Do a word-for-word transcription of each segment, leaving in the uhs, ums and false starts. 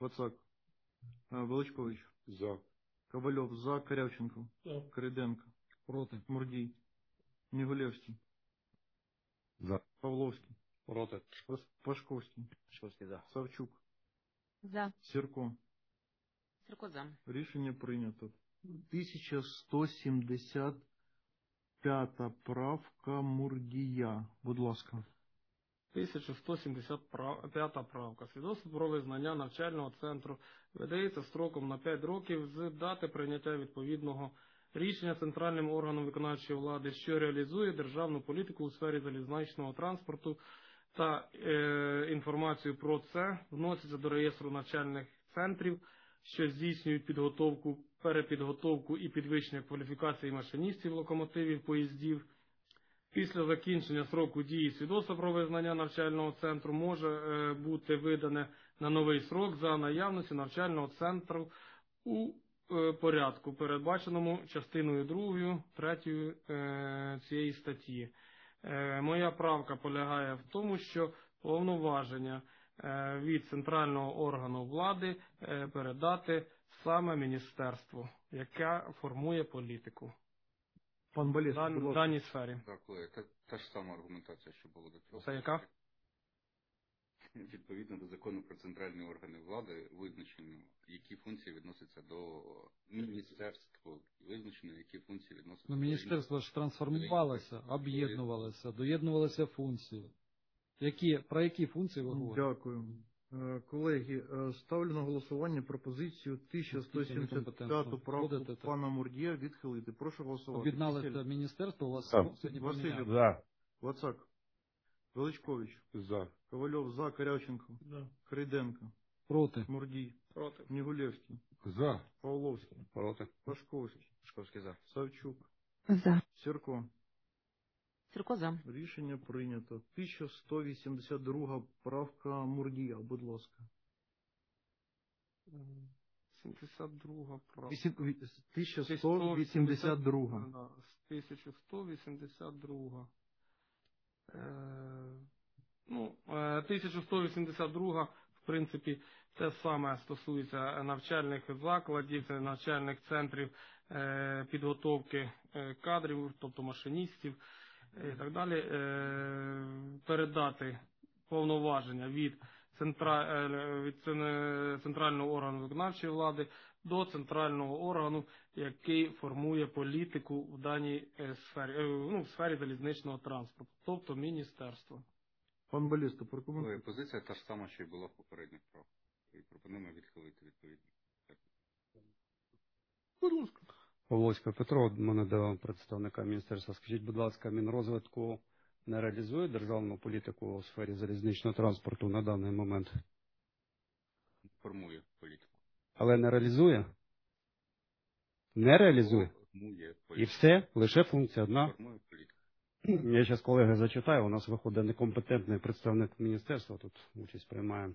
Вацак. Величкович. За. Ковальов. За. Корявченко. За. Криденко. Проти. Мурдій. Негулевський. За. Павловський. Проти. Пашковський. Пашковський, за. Савчук. За. Сірко. Сірко за. Рішення прийнято. тисяча сто сімдесят п'ята правка Мурдія. Будь ласка. тисяча сто сімдесят п'ята правка. Свідоцтво про визнання навчального центру видається строком на п'ять років з дати прийняття відповідного рішення центральним органом виконавчої влади, що реалізує державну політику у сфері залізничного транспорту, та е, інформацію про це вноситься до реєстру навчальних центрів, що здійснюють підготовку, перепідготовку і підвищення кваліфікації машиністів локомотивів, поїздів. Після закінчення сроку дії свідоцтва про визнання навчального центру може е, бути видане на новий срок за наявності навчального центру у е, порядку, передбаченому частиною другою, третьою е, цієї статті. Е, моя правка полягає в тому, що повноваження е, від центрального органу влади е, передати саме міністерству, яке формує політику. Пан Баліс, В даній сфері. Так, та, та ж сама аргументація, що було до цього. Це яка? Відповідно до закону про центральні органи влади визначено, які функції відносяться до міністерства, визначено, які функції відносяться Ну, до міністерство ж трансформувалося, об'єднувалося, доєднувалися функції. Які, про які функції ви говорите? Дякую. Колеги, ставлю на голосування пропозицію тисяча сто сімдесят п'яту правку пана Мурдія відхилити. Прошу голосувати. Об'єдналося міністерство, у вас сьогодні Васильєв. За. Вацак. Величкович. За. Ковальов. За. Корявченко. За. Криденко. Проти. Мурдій. Проти. Негулевський. За. Павловський. Проти. Пашковський. Пашковський, за. Савчук. За. Сірко. Сірко за. Рішення прийнято. тисяча сто вісімдесят друга правка Мурдія. Будь ласка. сімдесят друга правка. тисяча сто вісімдесят друга. тисяча сто вісімдесят друга. Е, ну, е, тисяча сто вісімдесят друга, в принципі, те саме стосується навчальних закладів, навчальних центрів е, підготовки е, кадрів, тобто машиністів і так далі. Е, передати повноваження від Центра... від центрального органу виконавчої влади до центрального органу, який формує політику в даній сфері, ну, в сфері залізничного транспорту, тобто міністерство. Пан Баліста, прокоментує. Позиція та ж сама, що й була в попередніх правках. І пропонуємо відхилити відповідно. Будь ласка. Павловська Петро, в мене до представника міністерства. Скажіть, будь ласка, Мінрозвитку не реалізує державну політику у сфері залізничного транспорту на даний момент? Формує політику. Але не реалізує? Не реалізує? Формує політику. І все? Лише функція одна? Формує політику. Я зараз колеги зачитаю, у нас виходить некомпетентний представник міністерства, тут участь приймає.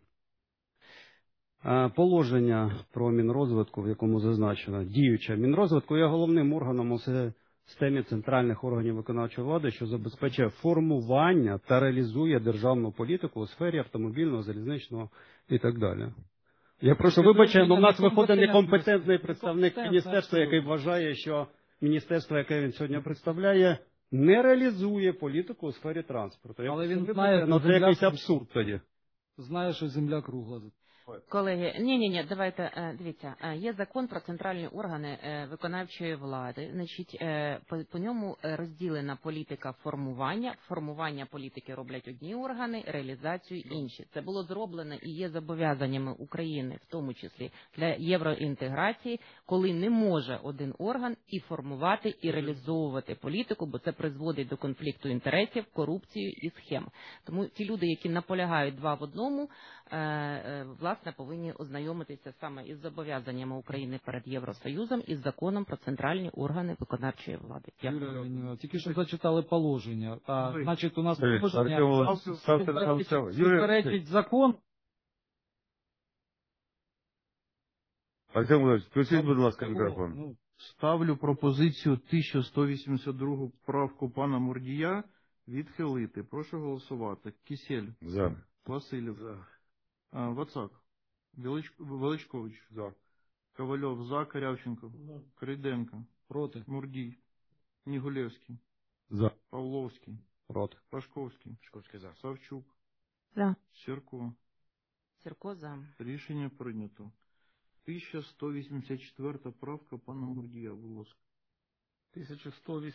Положення про Мінрозвитку, в якому зазначено, діюча Мінрозвитку є головним органом у системі центральних органів виконавчої влади, що забезпечує формування та реалізує державну політику у сфері автомобільного, залізничного і так далі. Я прошу вибачення, але у нас виходить некомпетентний представник міністерства, який вважає, що міністерство, яке він сьогодні представляє, не реалізує політику у сфері транспорту. Але він знає, ну, це якийсь абсурд тоді. Знає, що земля кругла. Колеги, ні-ні-ні, давайте, дивіться, є закон про центральні органи виконавчої влади, значить, по, по ньому розділена політика формування, формування політики роблять одні органи, реалізацію інші. Це було зроблено і є зобов'язаннями України, в тому числі для євроінтеграції, коли не може один орган і формувати, і реалізовувати політику, бо це призводить до конфлікту інтересів, корупцію і схем. Тому ті люди, які наполягають два в одному, власне, повинні ознайомитися саме із зобов'язаннями України перед Євросоюзом і з законом про центральні органи виконавчої влади. Юрій, тільки що зачитали положення. А, значить, у нас положення суперечить закон. Артем Володимирович, включіть, будь ласка, мікрофон. Ставлю пропозицію тисяча сто вісімдесят другу правку пана Мурдія відхилити. Прошу голосувати. Кісель. За. Васильєв. За. Вацак. Велич... Величкович. За. Ковальов за. Корявченко. За. Крейденко. Проти. Мурдій. Нігулевський. За. Павловський. Проти. Пашковський. Шковський за. Савчук. За. Сірко. Сірко за. Рішення прийнято. тисяча сто вісімдесят четверта правка пана Мурдія, будь ласка. тисяча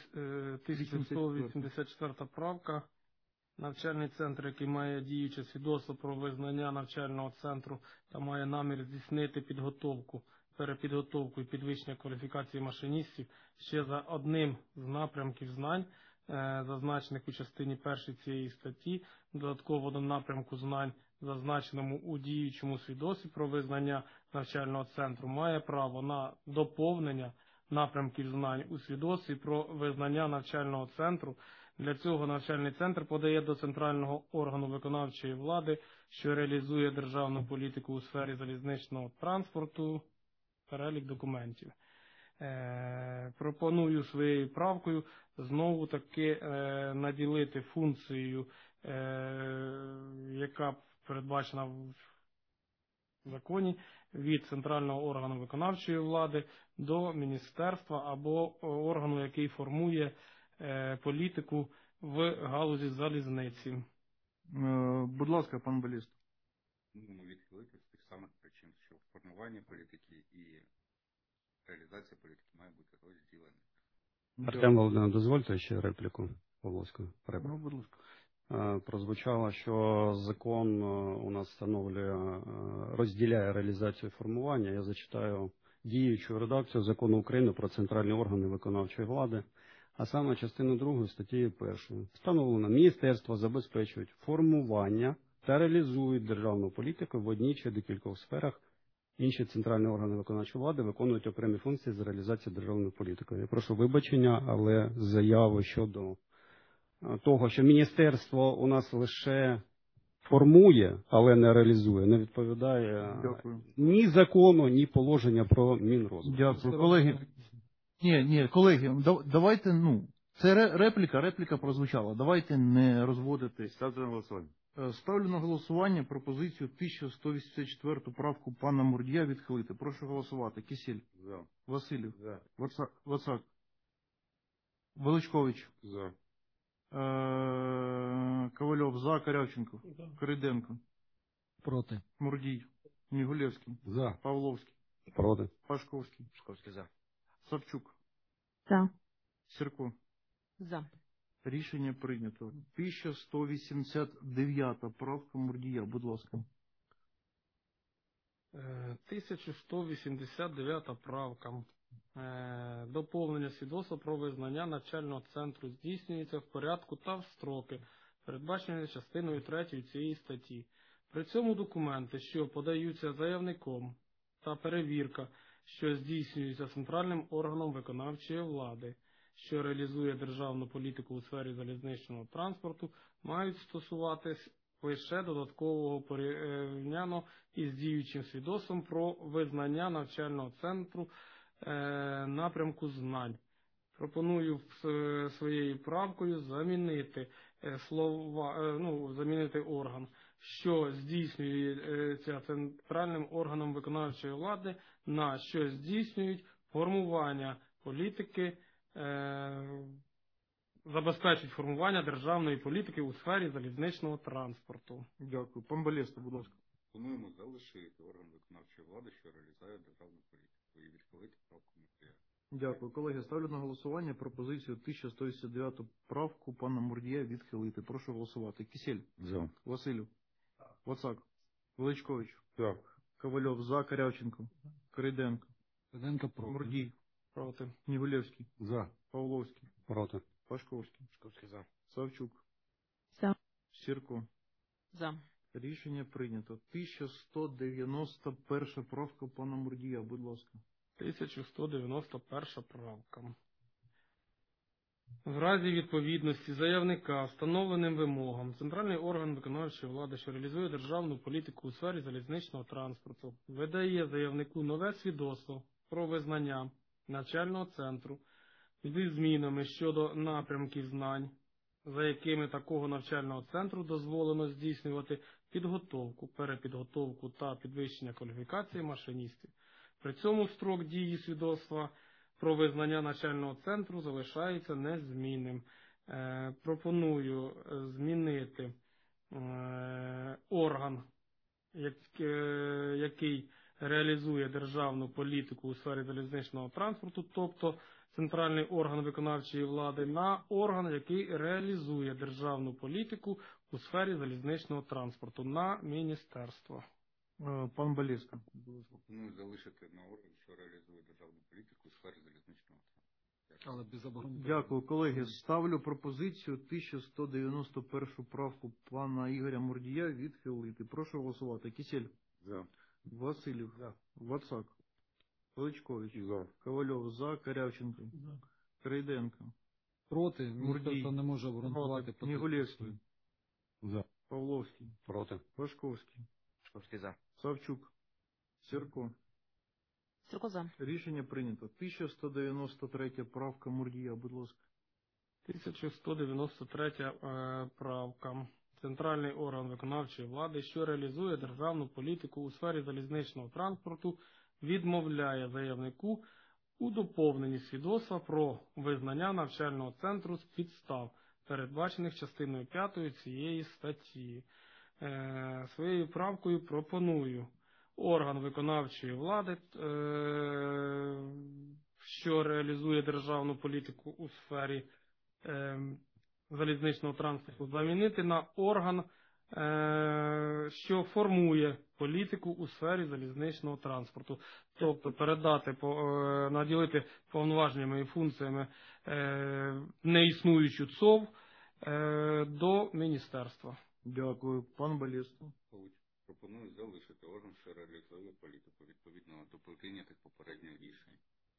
сто вісімдесят четверта правка. Навчальний центр, який має діюче свідоцтво про визнання навчального центру та має намір здійснити підготовку, перепідготовку і підвищення кваліфікації машиністів ще за одним з напрямків знань, зазначених у частині першій цієї статті, додатково до напрямку знань, зазначеному у діючому свідоцтві про визнання навчального центру, має право на доповнення напрямків знань у свідоцтві про визнання навчального центру. Для цього навчальний центр подає до центрального органу виконавчої влади, що реалізує державну політику у сфері залізничного транспорту, перелік документів. Е, пропоную своєю правкою знову таки е, наділити функцією, е, яка передбачена в законі, від центрального органу виконавчої влади до міністерства або органу, який формує е, політику в галузі залізниці. Е, будь ласка, пан Баліст. Будемо відхилити з тих самих причин, що формування політики і реалізація політики має бути розділені. Артем Володимирович, дозвольте ще репліку Павловську. Ну, будь ласка. Прозвучало, що закон у нас встановлює, розділяє реалізацію і формування. Я зачитаю діючу редакцію Закону України про центральні органи виконавчої влади, а саме частину другої статті першої. Встановлено: міністерства забезпечують формування та реалізують державну політику в одній чи декількох сферах. Інші центральні органи виконавчої влади виконують окремі функції з реалізації державної політики. Я прошу вибачення, але заяви щодо того, що міністерство у нас лише формує, але не реалізує, не відповідає Дякую. ні закону, ні положення про Мінрозвиток. Дякую, колеги. Ні, ні, колеги, давайте, ну, це репліка, репліка прозвучала. Давайте не розводити. Ставте на голосування. Ставлю на голосування пропозицію тисяча сто вісімдесят четверту правку пана Мурдія відхилити. Прошу голосувати. Кисіль. За. Василів. За. Вацак. Вацак. Величкович. За. Е, Ковальов. За. Корявченко. Криденко. Проти. Мурдій. Нігулевський. За. Павловський. Проти. Пашковський. Шковський за. Савчук. За. Сірко. За. Рішення прийнято. тисяча сто вісімдесят дев'ята правка Мурдія, будь ласка. тисяча сто вісімдесят дев'ята правка. Доповнення свідоцтва про визнання навчального центру здійснюється в порядку та в строки, передбачені частиною третьою цієї статті. При цьому документи, що подаються заявником, та перевірка, що здійснюється центральним органом виконавчої влади, що реалізує державну політику у сфері залізничного транспорту, мають стосуватись лише додаткового порівняно із діючим свідоцтвом про визнання навчального центру е, напрямку знань. Пропоную своєю правкою замінити слова, е, ну, замінити орган, що здійснюється центральним органом виконавчої влади, на що здійснюють формування політики, е, забезпечують формування державної політики у сфері залізничного транспорту. Дякую. Пан Балєста, будь ласка. Пропонуємо залишити орган виконавчої влади, що реалізує державну політику, і відхилити правку Мурдія. Дякую. Колеги, ставлю на голосування пропозицію тисяча сто вісімдесят дев'яту правку пана Мурдія відхилити. Прошу голосувати. Кисель. За. Василів. Вацак. Величкович. За. Ковальов. За. Корявченко. Криденко. Криденко проти. Мурдій. Проти. Нігулевський. За. Павловський. Проти. Пашковський. Шковський за. Савчук. За. Сірко. За. Рішення прийнято. тисяча сто дев'яносто перша правка пана Мурдія, будь ласка. тисяча сто дев'яносто перша правка. В разі відповідності заявника встановленим вимогам центральний орган виконавчої влади, що реалізує державну політику у сфері залізничного транспорту, видає заявнику нове свідоцтво про визнання навчального центру зі змінами щодо напрямків знань, за якими такого навчального центру дозволено здійснювати підготовку, перепідготовку та підвищення кваліфікації машиністів. При цьому строк дії свідоцтва про визнання навчального центру залишається незмінним. Е, пропоную змінити е, орган, як, е, який реалізує державну політику у сфері залізничного транспорту, тобто центральний орган виконавчої влади, на орган, який реалізує державну політику у сфері залізничного транспорту, на міністерство. Е, Пан Балєвський. Пропоную залишити на орган, що реалізує державну політику у сфері залізничного транспорту. Але без обґрунтування. Дякую, колеги. Ставлю пропозицію тисяча сто дев'яносто першу правку пана Ігоря Мурдія відхилити. Прошу голосувати. Кисєль. За. Васильєв. За. Вацак. Величкович. За. Ковальов. За. Корявченко. За. Крейденко. Проти. Мурдій. Міністерство не може обґрунтувати. Проти. Нігулєвський. За. Павловський. Проти. Пашковський. Пашковський за. Савчук. Сірко. Сірко за. Рішення прийнято. тисяча сто дев'яносто третя правка Мурдія, будь ласка. тисяча сто дев'яносто третя е, правка. Центральний орган виконавчої влади, що реалізує державну політику у сфері залізничного транспорту, відмовляє заявнику у доповненні свідоцтва про визнання навчального центру з підстав, передбачених частиною п'ятою цієї статті. Е, своєю правкою пропоную орган виконавчої влади, е, що реалізує державну політику у сфері е, залізничного транспорту, замінити на орган, е, що формує політику у сфері залізничного транспорту. Тобто передати, е, наділити повноваженнями і функціями е, неіснуючу ЦОВ е, до міністерства. Дякую. Пан Балєвський. Пропоную залишити орган, що реалізує політику відповідно до прийнятих попередніх рішень.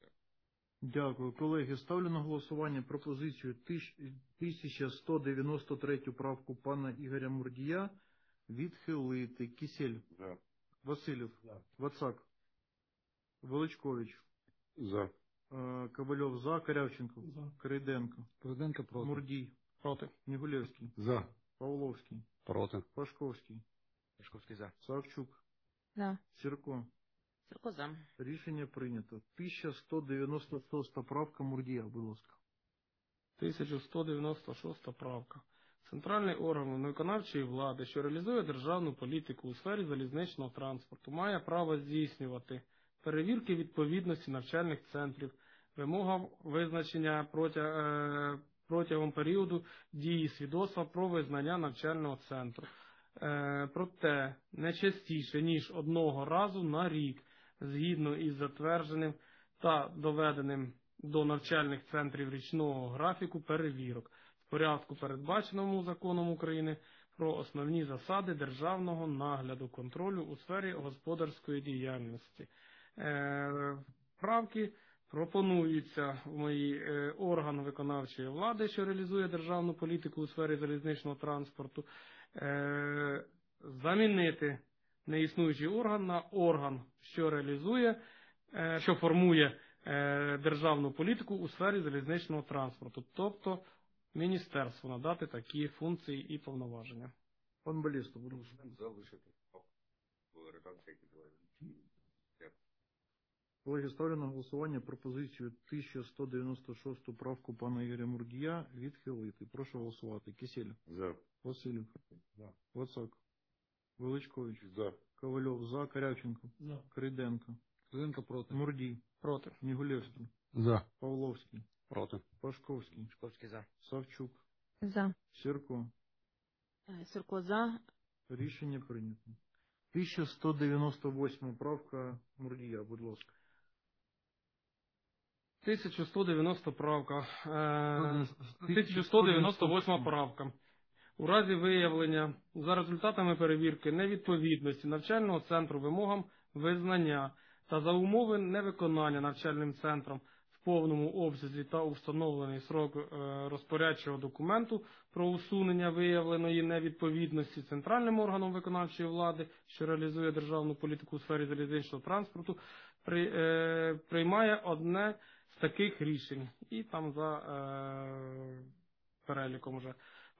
Дякую, колеги. Ставлю на голосування пропозицію тисяча сто дев'яносто третю правку пана Ігоря Мурдія відхилити. Кисєль. За. Васильєв. За. Вацак. Величкович. За. Е, Ковальов. За. Корявченко. За. Крейденко. Президенко проти. Мурдій. Проти. Нігулєвський. За. Павловський. Проти. Пашковський. Пашковський за. Савчук. За. Сірко. Сірко за. Рішення прийнято. тисяча сто дев'яносто шоста правка Мурдія, будь ласка. тисяча сто дев'яносто шоста правка. Центральний орган виконавчої влади, що реалізує державну політику у сфері залізничного транспорту, має право здійснювати перевірки відповідності навчальних центрів, вимогам визначення протягом, протягом періоду дії свідоцтва про визнання навчального центру. Проте не частіше, ніж одного разу на рік, згідно із затвердженим та доведеним до навчальних центрів річного графіку перевірок, в порядку, передбаченому Законом України про основні засади державного нагляду, контролю у сфері господарської діяльності. Е, правки пропонуються в мої е, орган виконавчої влади, що реалізує державну політику у сфері залізничного транспорту, е, замінити неіснуючий орган на орган, що реалізує, е, що формує е, державну політику у сфері залізничного транспорту, тобто міністерству надати такі функції і повноваження. Пан Балєвський, будь ласка. Залишити в редакції, які були. Колеги, ставлю на голосування пропозицію тисяча сто дев'яносто шосту правку пана Ігоря Мурдія відхилити. Прошу голосувати. Кисєль. За. Васильєв. За. Вацак. Величкович. За. Ковальов. За. Корявченко. За. Крейденко. Президенко проти. Мурдій. Проти. Нігулєвський. За. Павловський. Проти. Пашковський. Пашковський за. Савчук. За. Сірко. Е, Сірко за. Рішення прийнято. тисяча сто дев'яносто восьма правка Мурдія, будь ласка. тисяча сто дев'яноста правка. Е, тисяча сто дев'яносто восьма правка. У разі виявлення за результатами перевірки невідповідності навчального центру вимогам визнання та за умови невиконання навчальним центром в повному обсязі та у встановлений срок е, розпорядчого документу про усунення виявленої невідповідності центральним органом виконавчої влади, що реалізує державну політику у сфері залізничного транспорту, при, е, приймає одне з таких рішень. І там за е, переліком вже.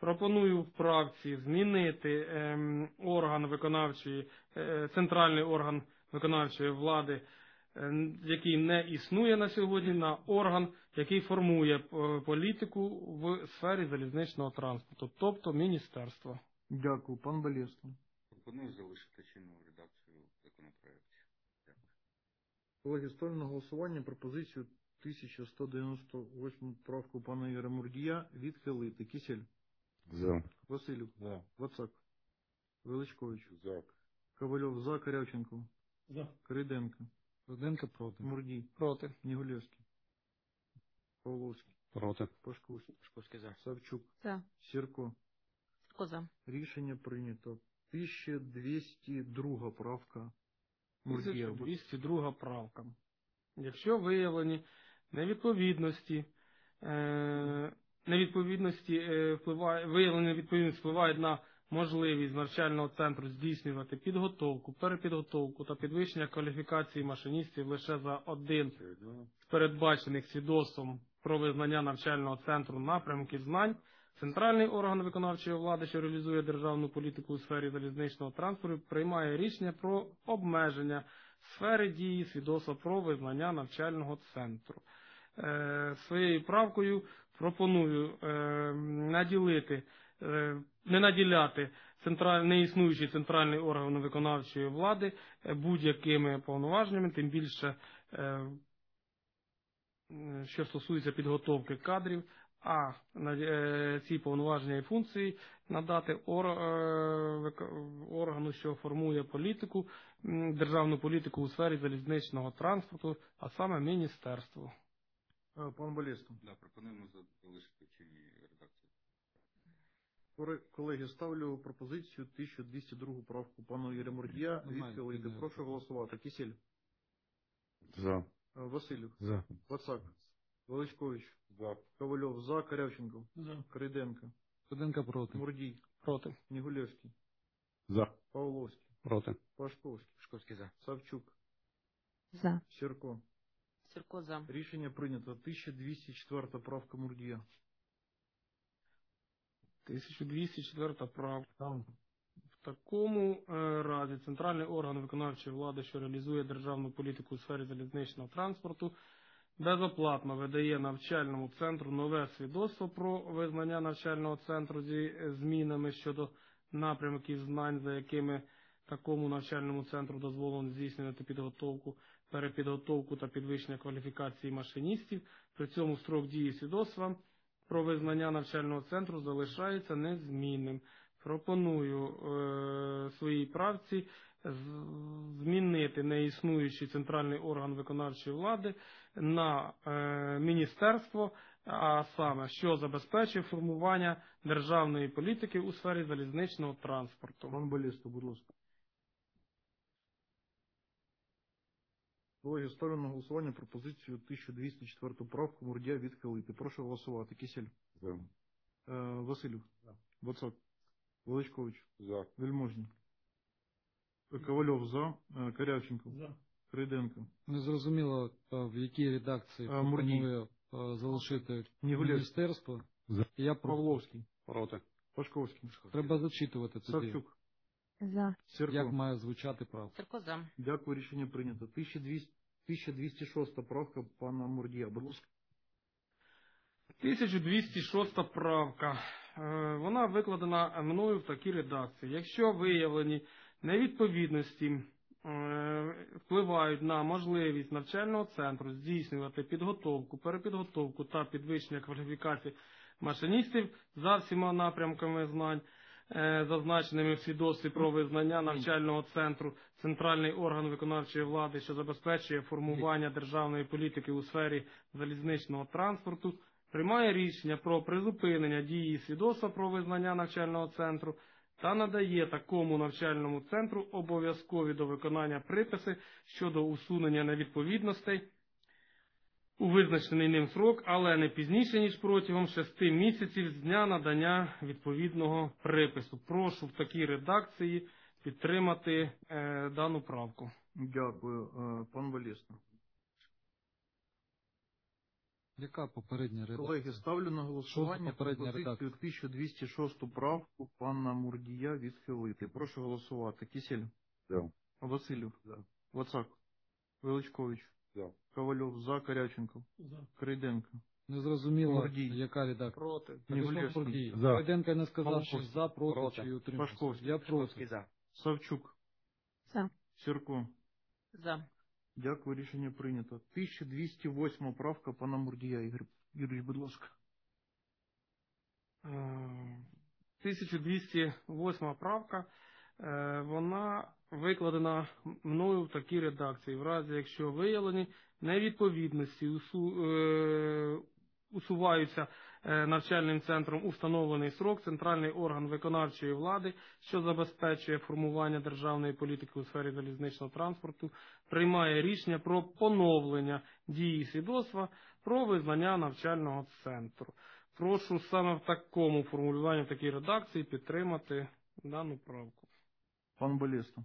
Пропоную в правці змінити ем, орган виконавчої, е, центральний орган виконавчої влади, е, який не існує на сьогодні, на орган, який формує е, політику в сфері залізничного транспорту, тобто міністерство. Дякую. Пан Болєско. Пропоную залишити чинну редакцію в законопроекті. Дякую. Колеги, ставлю на голосування пропозицію тисяча сто дев'яносто восьму правку пана Ігоря Мурдія відхилити. Кисіль. За. Василів. За. Вацак. Величкович. За. Ковальов за. Корявченко. За. Криденко. Руденко проти. Мурдій. Проти. Негулевський. Павловський. Проти. Пашковський. Пашковський за. Савчук. За. Сірко. Сірко за. Рішення прийнято. тисяча двісті друга правка. Мурдія. тисяча двісті друга правка. Якщо виявлені невідповідності, е, невідповідності е, впливає, виявлені невідповідності впливають на можливість навчального центру здійснювати підготовку, перепідготовку та підвищення кваліфікації машиністів лише за один з передбачених свідоцтвом про визнання навчального центру напрямків знань, центральний орган виконавчої влади, що реалізує державну політику у сфері залізничного транспорту, приймає рішення про обмеження сфери дії свідоцтва про визнання навчального центру. Е, своєю правкою пропоную е, наділити, е, не наділяти централь, неіснуючий центральний орган виконавчої влади е, будь-якими повноваженнями, тим більше, е, що стосується підготовки кадрів, а е, ці повноваження і функції надати ор, е, органу, що формує політику, державну політику у сфері залізничного транспорту, а саме міністерство. Пан Болєско. Да, пропонуємо залишити в чинній редакції. Колеги, ставлю пропозицію тисяча двісті другу правку пана Ігоря Мурдія відхилити. Прошу голосувати. Кисіль. За. Василів. За. Вацак. Величкович. За. Ковальов за. Корявченко. За. Криденко. Руденко проти. Мурдій. Проти. Негулевський. За. Павловський. Проти. Пашковський. Пашковський за. Савчук. За. Сірко. Сірко за. Рішення прийнято. тисяча двісті четверта правка Мурдія. тисяча двісті четверта правка. В такому е, разі центральний орган виконавчої влади, що реалізує державну політику у сфері залізничного транспорту, безоплатно видає навчальному центру нове свідоцтво про визнання навчального центру зі змінами щодо напрямків знань, за якими такому навчальному центру дозволено здійснювати підготовку, перепідготовку та підвищення кваліфікації машиністів. При цьому строк дії свідоцтва про визнання навчального центру залишається незмінним. Пропоную е, своїй правці змінити неіснуючий центральний орган виконавчої влади на е, міністерство, а саме, що забезпечує формування державної політики у сфері залізничного транспорту. Пан Болєско, будь ласка. Колеги, ставлю на голосування пропозицію тисяча двісті четверту правку Мурдія відхилити. Прошу голосувати. Кисіль. За. Е, Василів. За. Вацак. Величкович. За. Вельможний. Ковальов за. Е, Корявченко. За. Криденко. Не зрозуміло, е, в якій редакції А, Мурдій. пропонує е, залишити Негулевський. міністерство. За. Я про... Павловський. Проти. Пашковський. Треба зачитувати тоді, Савчук. За. Сірко. як має звучати правда. Сірко за. Дякую, рішення прийнято. тисяча двісті, тисяча двісті шоста правка пана Мурдія. Будь ласка. тисяча двісті шоста правка. Е, Вона викладена мною в такій редакції. Якщо виявлені невідповідності е, впливають на можливість навчального центру здійснювати підготовку, перепідготовку та підвищення кваліфікації машиністів за всіма напрямками знань, е, зазначеними в свідоцтві про визнання навчального центру, центральний орган виконавчої влади, що забезпечує формування державної політики у сфері залізничного транспорту, приймає рішення про призупинення дії свідоцтва про визнання навчального центру та надає такому навчальному центру обов'язкові до виконання приписи щодо усунення невідповідностей у визначений ним срок, але не пізніше, ніж протягом шести місяців з дня надання відповідного припису. Прошу в такій редакції підтримати е, дану правку. Дякую. Е, Пан Болєско. Яка попередня редакція? Колеги, ставлю на голосування попередня пропозицію редакція? тисяча двісті шосту правку пана Мурдія відхилити. Прошу голосувати. Кисєль. За. Васильєв. Вацак. Величкович. За. Ковальов. За. Корявченков. Крейденко. Не зрозуміло, Мурдій. яка редакція. Проти. Негулевський. За. Райденко не сказав, що Павловський. за, проти, Проти. чи утримався. Пашковський. Я проти. За. Савчук. За. Сірко. За. Дякую, рішення прийнято. тисяча двісті восьма правка пана Мурдія. Ігор Юрійович, будь ласка. Е, тисяча двісті восьма правка, е, вона викладена мною в такій редакції. В разі, якщо виявлені невідповідності, усу, е, усуваються е, навчальним центром у встановлений срок, центральний орган виконавчої влади, що забезпечує формування державної політики у сфері залізничного транспорту, приймає рішення про поновлення дії свідоцтва про визнання навчального центру. Прошу саме в такому формулюванні, в такій редакції підтримати дану правку. Пан Болеста.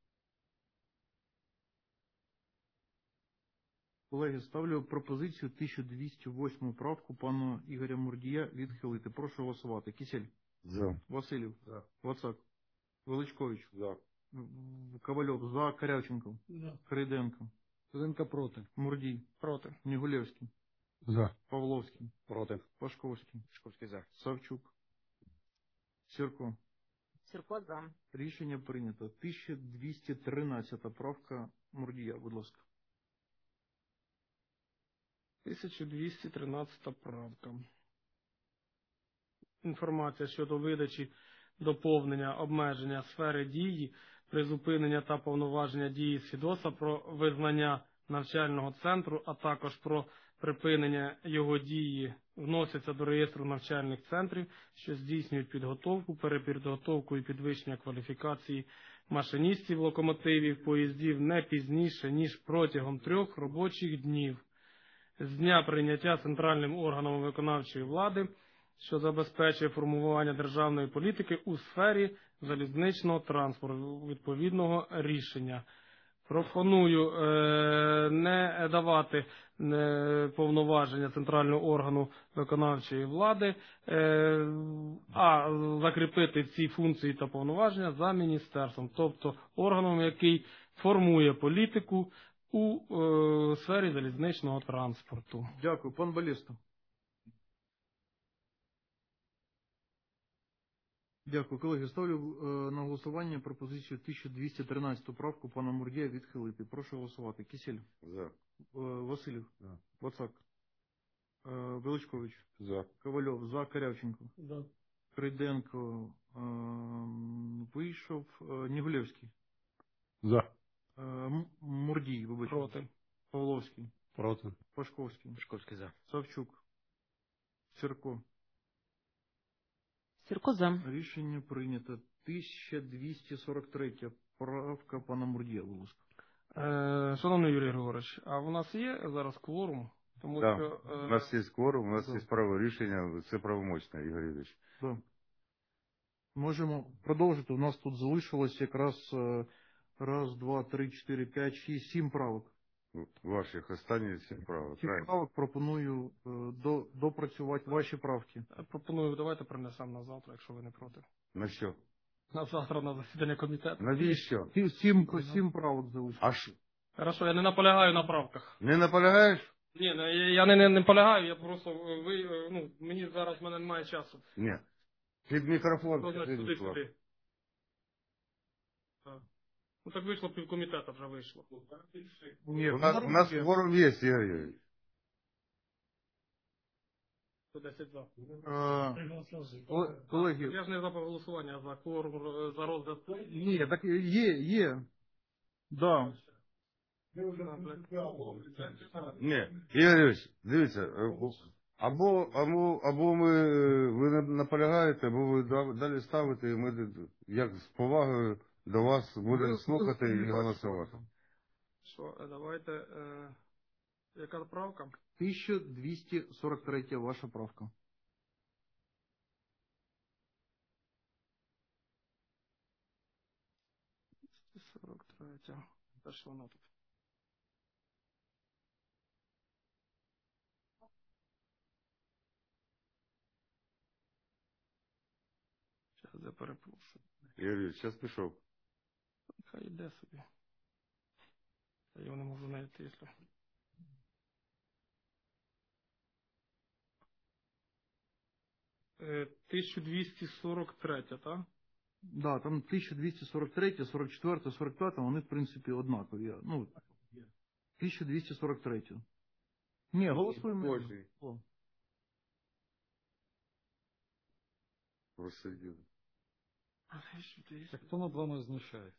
Колеги, ставлю пропозицію тисяча двісті восьму правку пана Ігоря Мурдія відхилити. Прошу голосувати. Кисєль. За. Васильєв. За. Вацак. Величкович. За. Ковальов. За. Корявченков. За. Крейденко. Райденко проти. Мурдій. Проти. Негулевський. За. Павловський. Проти. Пашковський. Шковський за. Савчук. Сірко. Сірко за. Рішення прийнято. тисяча двісті тринадцята правка Мурдія, будь ласка. тисяча двісті тринадцята правка. Інформація щодо видачі, доповнення, обмеження сфери дії, призупинення та повноваження дії свідоцтва про визнання навчального центру, а також про припинення його дії вносяться до реєстру навчальних центрів, що здійснюють підготовку, перепідготовку і підвищення кваліфікації машиністів локомотивів, поїздів не пізніше, ніж протягом трьох робочих днів з дня прийняття центральним органом виконавчої влади, що забезпечує формування державної політики у сфері залізничного транспорту, відповідного рішення. Пропоную е, не давати е, повноваження центрального органу виконавчої влади, е, а закріпити ці функції та повноваження за міністерством, тобто органом, який формує політику у е, сфері залізничного транспорту. Дякую. Пан Болеста. Дякую. Колеги, ставлю е, на голосування пропозицію тисяча двісті тринадцяту правку пана Мурдія відхилити. Прошу голосувати. Кисєль. За. Е, Васильєв. За. Вацак. Е, Величкович. За. Ковальов. За. Корявченко. За. Крейденко. Е, вийшов. Е, Негулевський. За. Е, М- Мурдій, вибачте. Проти. Павловський. Проти. Пашковський. Шковський за. Савчук. Сірко. Сірко за. Рішення прийнято. тисяча двісті сорок третя правка пана Мурдія, будь ласка. Е, шановний Юрій Григорович, а в нас є зараз кворум? Тому Да. що е, У нас є кворум, у нас Да. є право рішення, це правомочне, Ігор Юрійович. Да. Можемо продовжити. У нас тут залишилось якраз е, раз, два, три, чотири, п'ять, шість, сім правок. Ваших останні всі права. Цих Правильно. правок пропоную е, до, допрацювати ваші правки. пропоную, давайте принесемо на завтра, якщо ви не проти. На що? На завтра на засідання комітету. Навіщо? Сім, сім, сім правок залишилось. А що? Хорошо, я не наполягаю на правках. Не наполягаєш? Ні, ну, я я не, не, не наполягаю, я просто е, ви, е, ну, мені зараз в мене немає часу. Ні. Під мікрофон. Просто під сюди, мікрофон. сюди. Так. Ну так вийшло, півкомітету вже вийшло. Ні, У нас, у нас кворум є, Ігор Юрійович. сто десять за. Е, о- колеги, Я ж не за голосування, а за кворум, е, за розгляд. ні, так є, є. Да. Ні, Ігор Юрійович, дивіться, е, або, або, або ми, е, ви не наполягаєте, або ви да- далі ставите, і ми, як з повагою до вас, будемо слухати і голосувати. Що, е, давайте, е, яка правка? тисяча двісті сорок третя ваша правка. сорок третя. Та що вона тут? Я перепрошую. Ігор Юрійович, зараз пішов. Хай йде собі. Я його не можу знайти, якщо. Е, тисяча двісті сорок три, так? Да, там тисяча двісті сорок три, сорок чотири, сорок п'ять, вони, в принципі, однакові. Ну, тисяча двісті сорок три. Ні, голосуємо. Ой. О. Просидів. Так хто над вами знущає?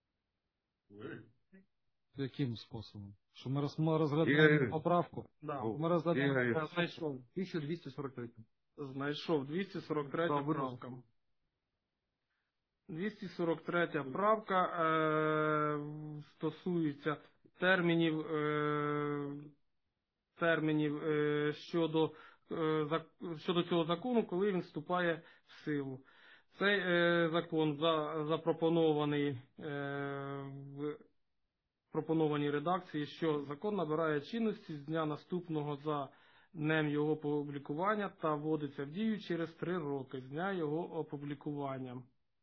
Яким способом? Що ми роз- ми Ігор розглядаємо Юрійович. поправку? Да. О, Ми розглядаємо Ігор Юрійович. Я знайшов. тисяча двісті сорок три. Знайшов двісті сорок третя Так, будь правка. ласка. двісті сорок третя правка е, стосується термінів, е, термінів е, щодо, е, зак- щодо цього закону, коли він вступає в силу. Цей е, закон за, запропонований е, в пропонованій редакції, що закон набирає чинності з дня наступного за днем його опублікування та вводиться в дію через три роки з дня його опублікування.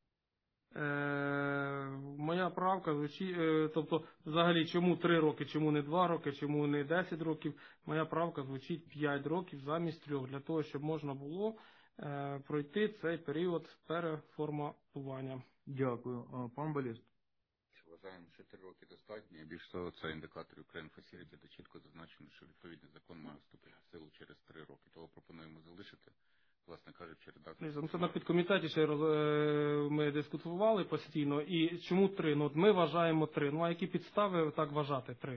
Е, моя правка звучить, е, тобто, взагалі, чому три роки, чому не два роки, чому не десять років, моя правка звучить п'ять років замість трьох, для того, щоб можна було е, пройти цей період переформатування. Дякую. А, пан Баліст. Вважаємо, що три роки достатньо. І більш того, це індикатор Ukraine Facility, де чітко зазначено, що відповідний закон має вступити в силу через три роки. Того пропонуємо залишити, власне кажучи, редакцію. Це на підкомітеті ще роз, е, ми дискутували постійно. І чому три? Ну, от ми вважаємо три. Ну, а які підстави так вважати три?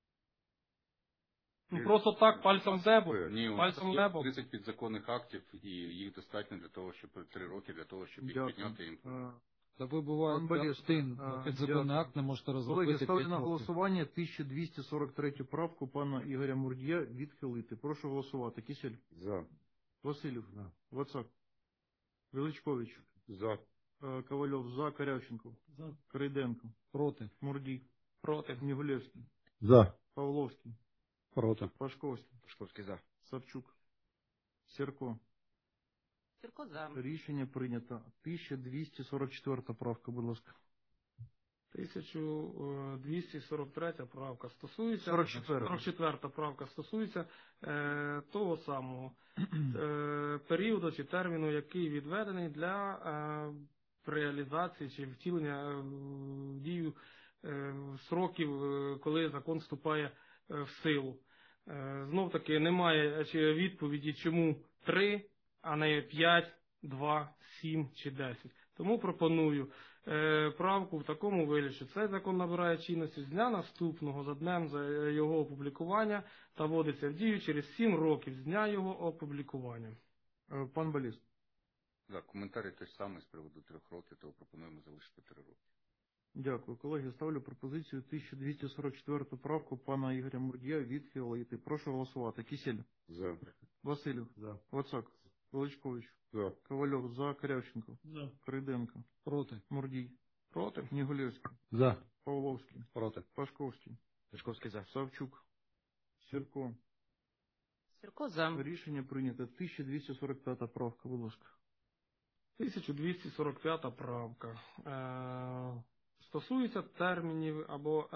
Ну, просто так, пальцем в небо. Ні, у нас Пальцем в є небо. тридцять підзаконних актів, і їх достатньо для того, щоб три роки, для того, щоб їх Дякую. підняти їм. А, Та ви буває Пан Борис, один а, підзаконний дякую. акт не можете Колеги, розробити ставлю п'ять на років. голосування тисяча двісті сорок три правку пана Ігоря Мурдія відхилити. Прошу голосувати. Кисель. За. Васильєв. Вацак. Величкович. За. Е, Ковальов. За. Корявченко. За. Крейденко. Проти. Мурдій. Проти. Негулевський. За. Павловський. Проти. Пашковський. Пашковський за. Савчук. Серко. Сірко за. Рішення прийнято. тисяча двісті сорок четверта правка, будь ласка. тисяча двісті сорок третя правка стосується сорок четверта. сорок четверта правка стосується е, того самого е, періоду чи терміну, який відведений для е, реалізації чи втілення е, в дію е, сроків, е, коли закон вступає е, в силу. Е, знов таки немає чи відповіді, чому три, а не п'ять, два, сім чи десять. Тому пропоную е, правку в такому вигляді, що цей закон набирає чинності з дня наступного за днем за його опублікування та вводиться в дію через сім років з дня його опублікування. Е, Пан Баліст. Так, коментарі той ж самий з приводу трьох років, того пропонуємо залишити три роки. Дякую. Колеги, ставлю пропозицію тисяча двісті сорок четверту правку пана Ігоря Мурдія відхилити. Прошу голосувати. Кисель. За. Васильєв. За. Вацак. Величкович. За. Ковальов. За. Корявченко. За. Крейденко. Проти. Мурдій. Проти. Негулевський. За. Павловський. Проти. Пашковський. Пашковський за. Савчук. Сірко. Сірко за. Рішення прийнято. тисяча двісті сорок п'ята правка, будь ласка. тисяча двісті сорок п'ята правка. Е, стосується термінів або е,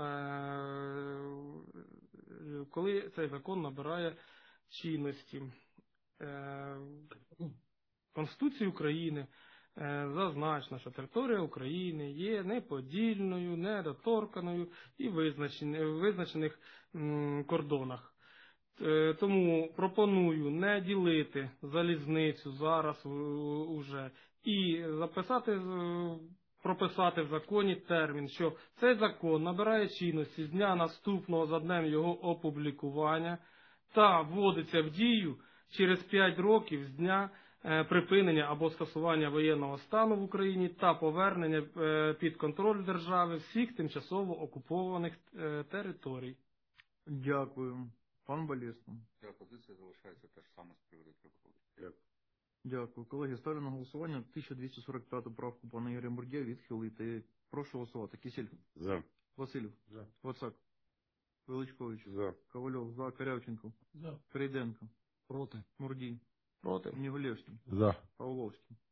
коли цей закон набирає чинності. Е, Конституції України е, зазначено, що територія України є неподільною, недоторканою і визначені, в визначених м, кордонах. Е, Тому пропоную не ділити залізницю зараз е, уже і записати, е, прописати в законі термін, що цей закон набирає чинності з дня наступного за днем його опублікування та вводиться в дію через п'ять років з дня е, припинення або скасування воєнного стану в Україні та повернення е, під контроль держави всіх тимчасово окупованих е, територій. Дякую. Пан Баліст. Ця позиція залишається та ж сама з приводу трьох років. Дякую. Дякую. Колеги, ставлю на голосування тисяча двісті сорок п'яту правку пана Ігоря Мурдія відхилити. Прошу голосувати. Кисель. За. Васильєв. За. Вацак. Величкович. За. Ковальов. За. Корявченко. За. Крейденко. Проти. Мурдій. Проти. Негулевський. За. Павловський.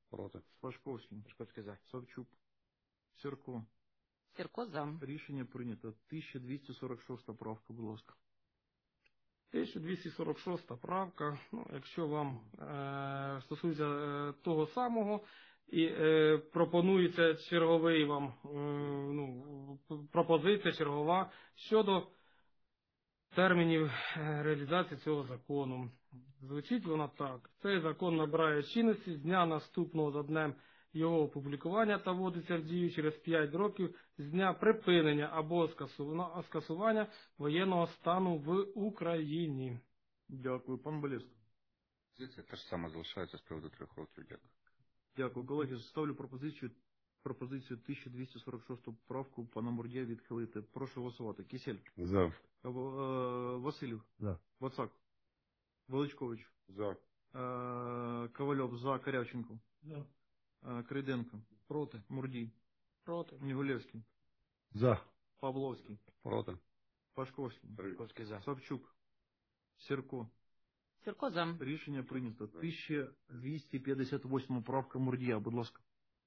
Проти. Пашковський. Пашковський за. Савчук. Сірко. Сірко за. Рішення прийнято. тисяча двісті сорок шоста правка, будь ласка. тисяча двісті сорок шоста правка, ну, якщо вам е, стосується е, того самого, і е, пропонується черговий вам, е, ну, пропозиція чергова щодо термінів е, реалізації цього закону. Звучить вона так. Цей закон набирає чинності з дня наступного за днем його опублікування та вводиться в дію через п'ять років з дня припинення або скасування воєнного стану в Україні. Дякую. Пан Болєско. Позиція теж саме залишається з приводу трьох років. Дякую. Дякую, колеги. Ставлю пропозицію, пропозицію тисяча двісті сорок шосту правку пана Мурдія відхилити. Прошу голосувати. Кісель. За. Е, Василів. За. Вацак. Величкович. За. Е, Ковальов. За. Корявченко. За. Е, Крейденко. Проти. Мурдій. Проти. Нігулевський. За. Павловський. Проти. Пашковський. Пашковський за. Савчук. Сірко. Сірко за. Рішення прийнято. тисяча двісті п'ятдесят восьма правка Мурдія, будь ласка.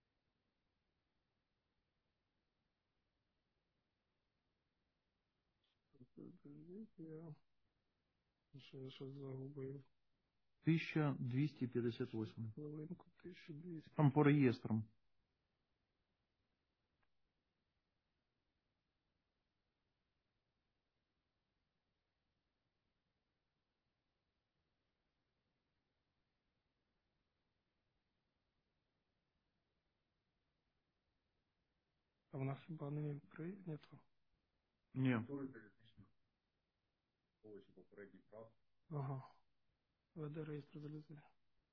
Я ще щось загубив. тисяча двісті п'ятдесят восьма. Хвилинку, тисяча двісті. Там по реєстрам. А вона хіба не прийнято? Ні. Ага. Веде реєстр залізли.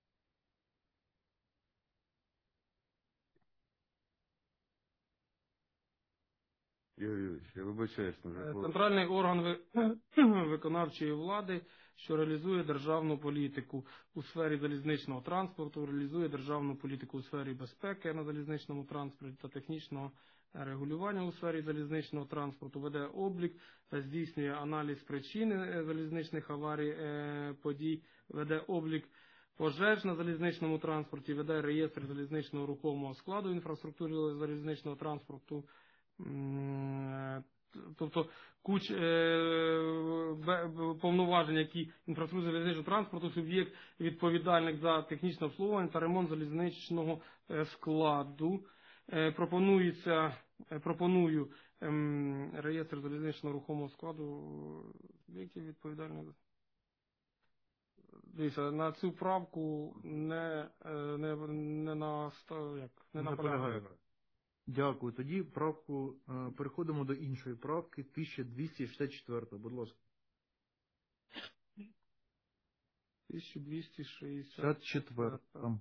Ігор Юрійович, я вибачаюсь. Е, Центральний орган ви- виконавчої влади, що реалізує державну політику у сфері залізничного транспорту, реалізує державну політику у сфері безпеки на залізничному транспорті та технічного регулювання у сфері залізничного транспорту, веде облік та здійснює аналіз причин е, залізничних аварій, е, подій, веде облік пожеж на залізничному транспорті, веде реєстр залізничного рухомого складу інфраструктури залізничного транспорту. М, Тобто куч е, бе- бе- повноважень, які інфраструктури залізничного транспорту, суб'єкт відповідальник за технічне обслуговування та ремонт залізничного е, складу. Е, пропонується, е, пропоную ем, реєстр залізничного рухомого складу, суб'єктів відповідальних. Дивіться, на цю правку не, е, не, не, на, як, не Не наполягаю. наполягаю. Дякую. Тоді правку е, переходимо до іншої правки. тисяча двісті шістдесят четверта, будь ласка. тисяча двісті шістдесят шістдесят четверта.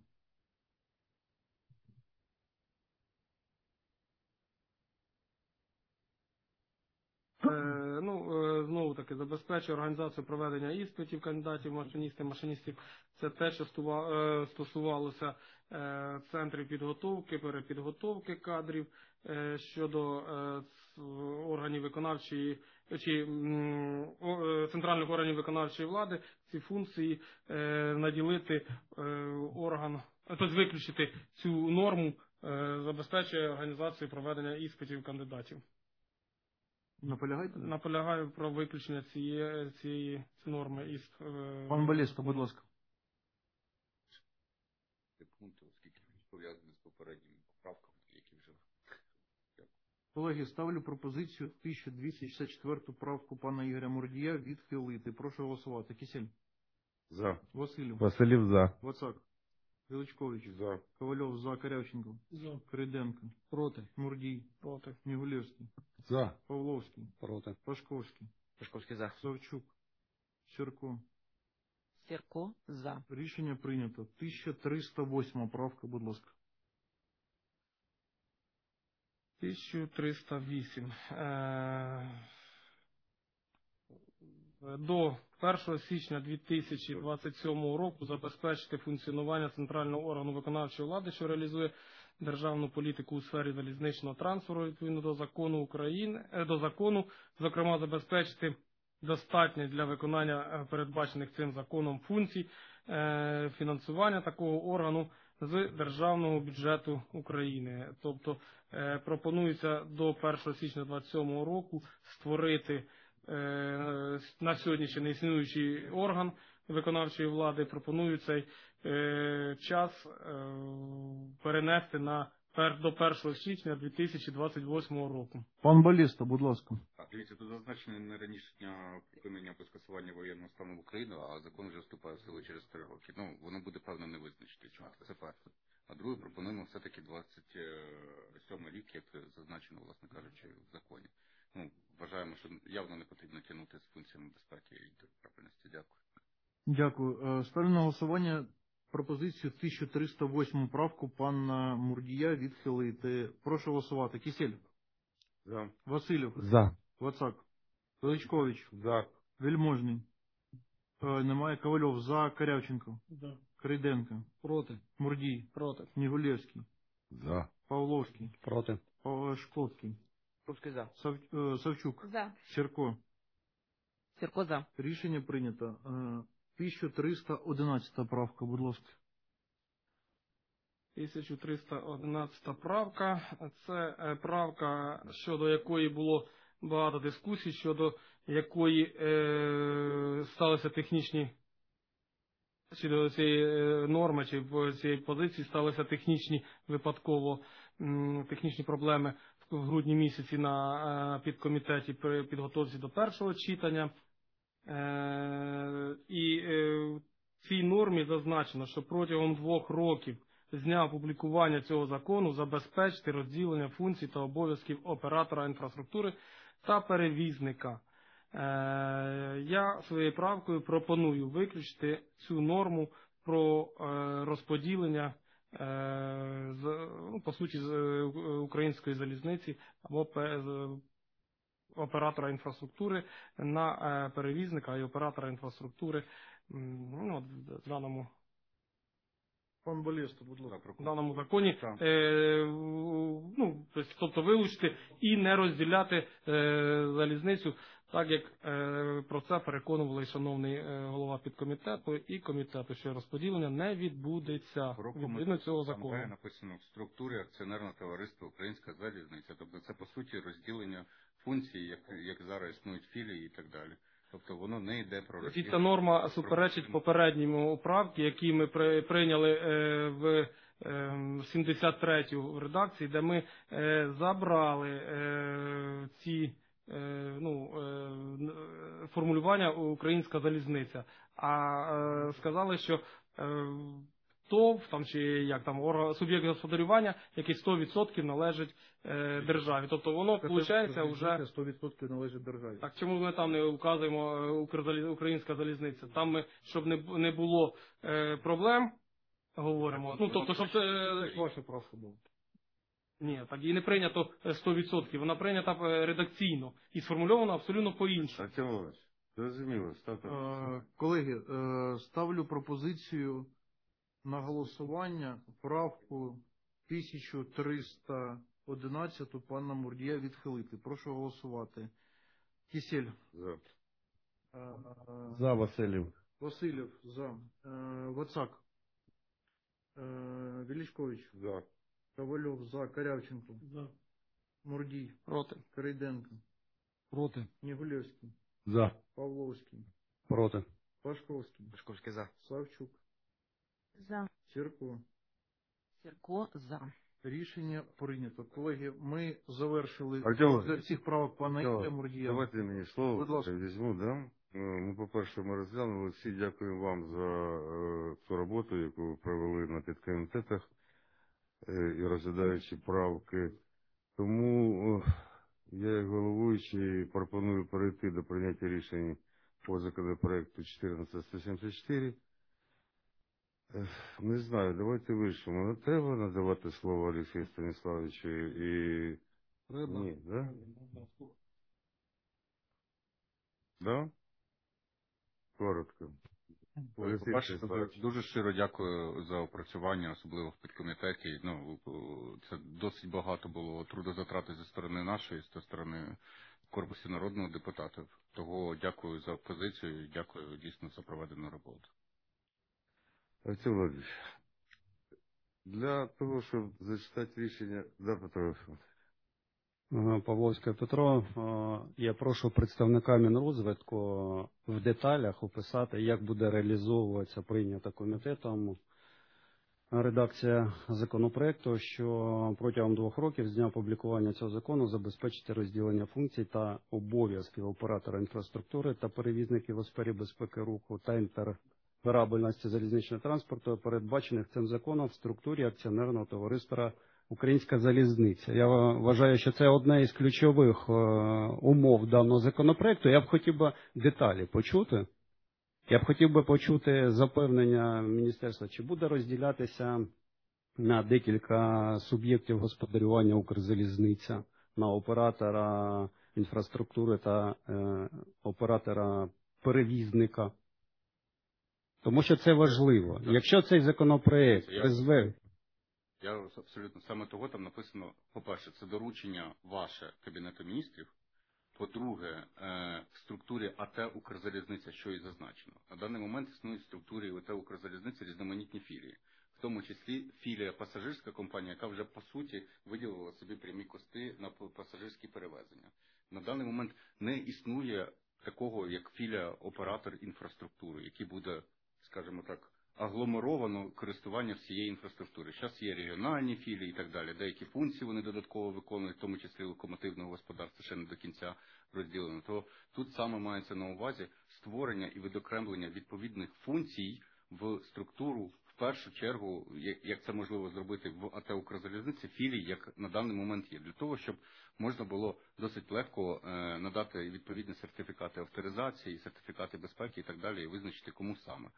Е, ну, е, знову таки, забезпечує організацію проведення іспитів кандидатів, машиністів, машиністів. Це те, що стува- е, стосувалося е, центрів підготовки, перепідготовки кадрів е, щодо е, ц- органів виконавчої чи м, о- е, центральних органів виконавчої влади ці функції е, наділити е, орган, тобто виключити цю норму, е, забезпечує організацію проведення іспитів кандидатів. Наполягаєте? Наполягаю про виключення цієї, цієї норми із... е, Пан Болєско, будь ласка. Ці пункти, оскільки пов'язані з попередніми поправками, які вже. Колеги, ставлю пропозицію тисяча двісті шістдесят четверту правку пана Ігоря Мурдія відхилити. Прошу голосувати. Кісель. За. Василів. Василів за. Вацак. Величкович. За. Ковальов. За. Корявченко. За. Крейденко. Проти. Мурдій. Проти. Нігулевський. За. Павловський. Проти. Пашковський. Пашковський за. Савчук. Сірко. Сірко за. Рішення прийнято. тисяча триста восьма правка, будь ласка. тисяча триста вісім. Е, До першого січня дві тисячі двадцять сьомого року забезпечити функціонування центрального органу виконавчої влади, що реалізує державну політику у сфері залізничного транспорту відповідно до закону України, е, до закону, зокрема забезпечити достатньо для виконання е, передбачених цим законом функцій е, фінансування такого органу з Державного бюджету України. Тобто е, пропонується до першого січня двадцять сьомого року створити е, на сьогодні ще не існуючий орган виконавчої влади. Пропоную цей е, час е, перенести на пер, до першого січня дві тисячі двадцять восьмого року. Пан Баліста, будь ласка. Так, дивіться, тут зазначено не ранішнє припинення або скасування воєнного стану в Україну, а закон вже вступає в силу через три роки. Ну, воно буде, певно, не визначити час. Це перше. А друге, пропонуємо все-таки двадцять сьомий рік, як зазначено, власне кажучи, в законі. Ну, вважаємо, що явно не потрібно тягнути з функціями безпеки і правильності. Дякую. Дякую. Е, Ставлю на голосування пропозицію тисячу триста восьму правку пана Мурдія відхилити. Прошу голосувати. Кисєль. За. Васильов. За. Вацак. Величкович. За. Вельможний. Е, Немає. Ковальов. За. Корявченко. За. Крейденко. Проти. Мурдій. Проти. Нігулєвський. За. Павловський. Проти. Пав- Шкловський. Русский за. Сав- е, Савчук. За. Сірко. Сірко за. Рішення прийнято. Е, тисяча триста одинадцята правка, будь ласка. тисяча триста одинадцята правка. Це е, правка, щодо якої було багато дискусій, щодо якої е, сталися технічні, щодо цієї е, норми чи в цієї позиції сталися технічні випадково м, технічні проблеми в грудні місяці на е, підкомітеті при підготовці до першого читання. Е, і е, в цій нормі зазначено, що протягом двох років з дня опублікування цього закону забезпечити розділення функцій та обов'язків оператора інфраструктури та перевізника. Е, я своєю правкою пропоную виключити цю норму про е, розподілення е, з, ну, по суті з е, української залізниці або пе- з оператора інфраструктури на е, перевізника і оператора інфраструктури м, ну, в даному Пан Баліста, будь ласка. в даному законі, е, ну, тобто вилучити і не розділяти е, залізницю, так як е, про це переконували і шановний е, голова підкомітету і комітету, що розподілення не відбудеться відповідно цього закону. Там написано в структурі акціонерного товариства Українська залізниця. Тобто це, по суті, розділення функцій, як, як зараз існують філії і так далі. Тобто воно не йде про розділення. Ця норма суперечить попередньому правці, які ми при, прийняли е, в е, сімдесят третю редакції, де ми е, забрали е, ці е, ну, е, формулювання «українська залізниця», а е, сказали, що е, ТОВ там, чи як там, орга- суб'єкт господарювання, який сто відсотків належить е, державі. Тобто воно, виходить, вже... сто відсотків належить державі. Так чому ми там не указуємо е, «Укрзаліз- українська залізниця? Там ми, щоб не, не було е, проблем, говоримо. Ну, тобто, щоб це... Це ваше право було. Ні, так і не прийнято е, сто відсотків. Вона прийнята е, редакційно і сформульована абсолютно по-іншому. Артем Іванович, зрозуміло, ставте. Е, Колеги, е, ставлю пропозицію на голосування правку тисяча триста одинадцяту пана Мурдія відхилити. Прошу голосувати. Кисєль. За. Е, За, Васильів. Васильов. За. Е, Вацак. Е, Величкович. За. Ковальов. За. Корявченко. За. Мурдій. Проти. Крейденко. Проти. Нігулєвський. За. Павловський. Проти. Пашковський. Пашковский за. Савчук. За. Сірко. Сірко за. Рішення прийнято. Колеги, ми завершили Артем, для всіх правок пана Артем, Ігоря Мурдія. давайте мені слово Будь ласка. візьму, да? Е, Ну, по-перше, ми розглянули. Всі дякуємо вам за е, цю роботу, яку ви провели на підкомітетах е, і розглядаючи правки. Тому е, я, як головуючий, пропоную перейти до прийняття рішень по законопроекту чотирнадцять сто сімдесят чотири. Е, Не знаю, давайте вирішимо. Не треба надавати слово Олексію Станіславовичу і... Треба. Ні, да? Да? Коротко. Олексій По-перше, Станіславович. дуже щиро дякую за опрацювання, особливо в підкомітеті. Ну, це досить багато було трудозатрати зі сторони нашої, зі сторони корпусу народного депутатів. Того дякую за позицію і дякую дійсно за проведену роботу. Артем Володимирович, Для того, щоб зачитати рішення, да, Петро Олександрович. Е, Павловське Петро, е, я прошу представника Мінрозвитку в деталях описати, як буде реалізовуватися прийнята комітетом редакція законопроекту, що протягом двох років з дня опублікування цього закону забезпечити розділення функцій та обов'язків оператора інфраструктури та перевізників у сфері безпеки руху та інтероперабельності залізничного транспорту, передбачених цим законом в структурі акціонерного товариства «Українська залізниця». Я вважаю, що це одна із ключових умов даного законопроекту. Я б хотів би деталі почути. Я б хотів би почути запевнення міністерства, чи буде розділятися на декілька суб'єктів господарювання Укрзалізниця, на оператора інфраструктури та е, оператора перевізника. Тому що це важливо. Якщо цей законопроект призве... Я абсолютно саме того там написано, по-перше, це доручення ваше Кабінету міністрів. По-друге, в структурі АТ «Укрзалізниця», що і зазначено. На даний момент існують в структурі АТ «Укрзалізниця» різноманітні філії. В тому числі філія пасажирська компанія, яка вже по суті виділила собі прямі кошти на пасажирські перевезення. На даний момент не існує такого, як філія оператор інфраструктури, який буде, скажімо так, агломеровано користування всієї інфраструктури. Зараз є регіональні філії і так далі. Деякі функції вони додатково виконують, в тому числі локомотивного господарства, ще не до кінця розділено. То тут саме мається на увазі створення і відокремлення відповідних функцій в структуру, в першу чергу, як це можливо зробити в АТ «Укрзалізниці», філій, як на даний момент є. Для того, щоб можна було досить легко надати відповідні сертифікати авторизації, сертифікати безпеки і так далі, і визначити, кому саме.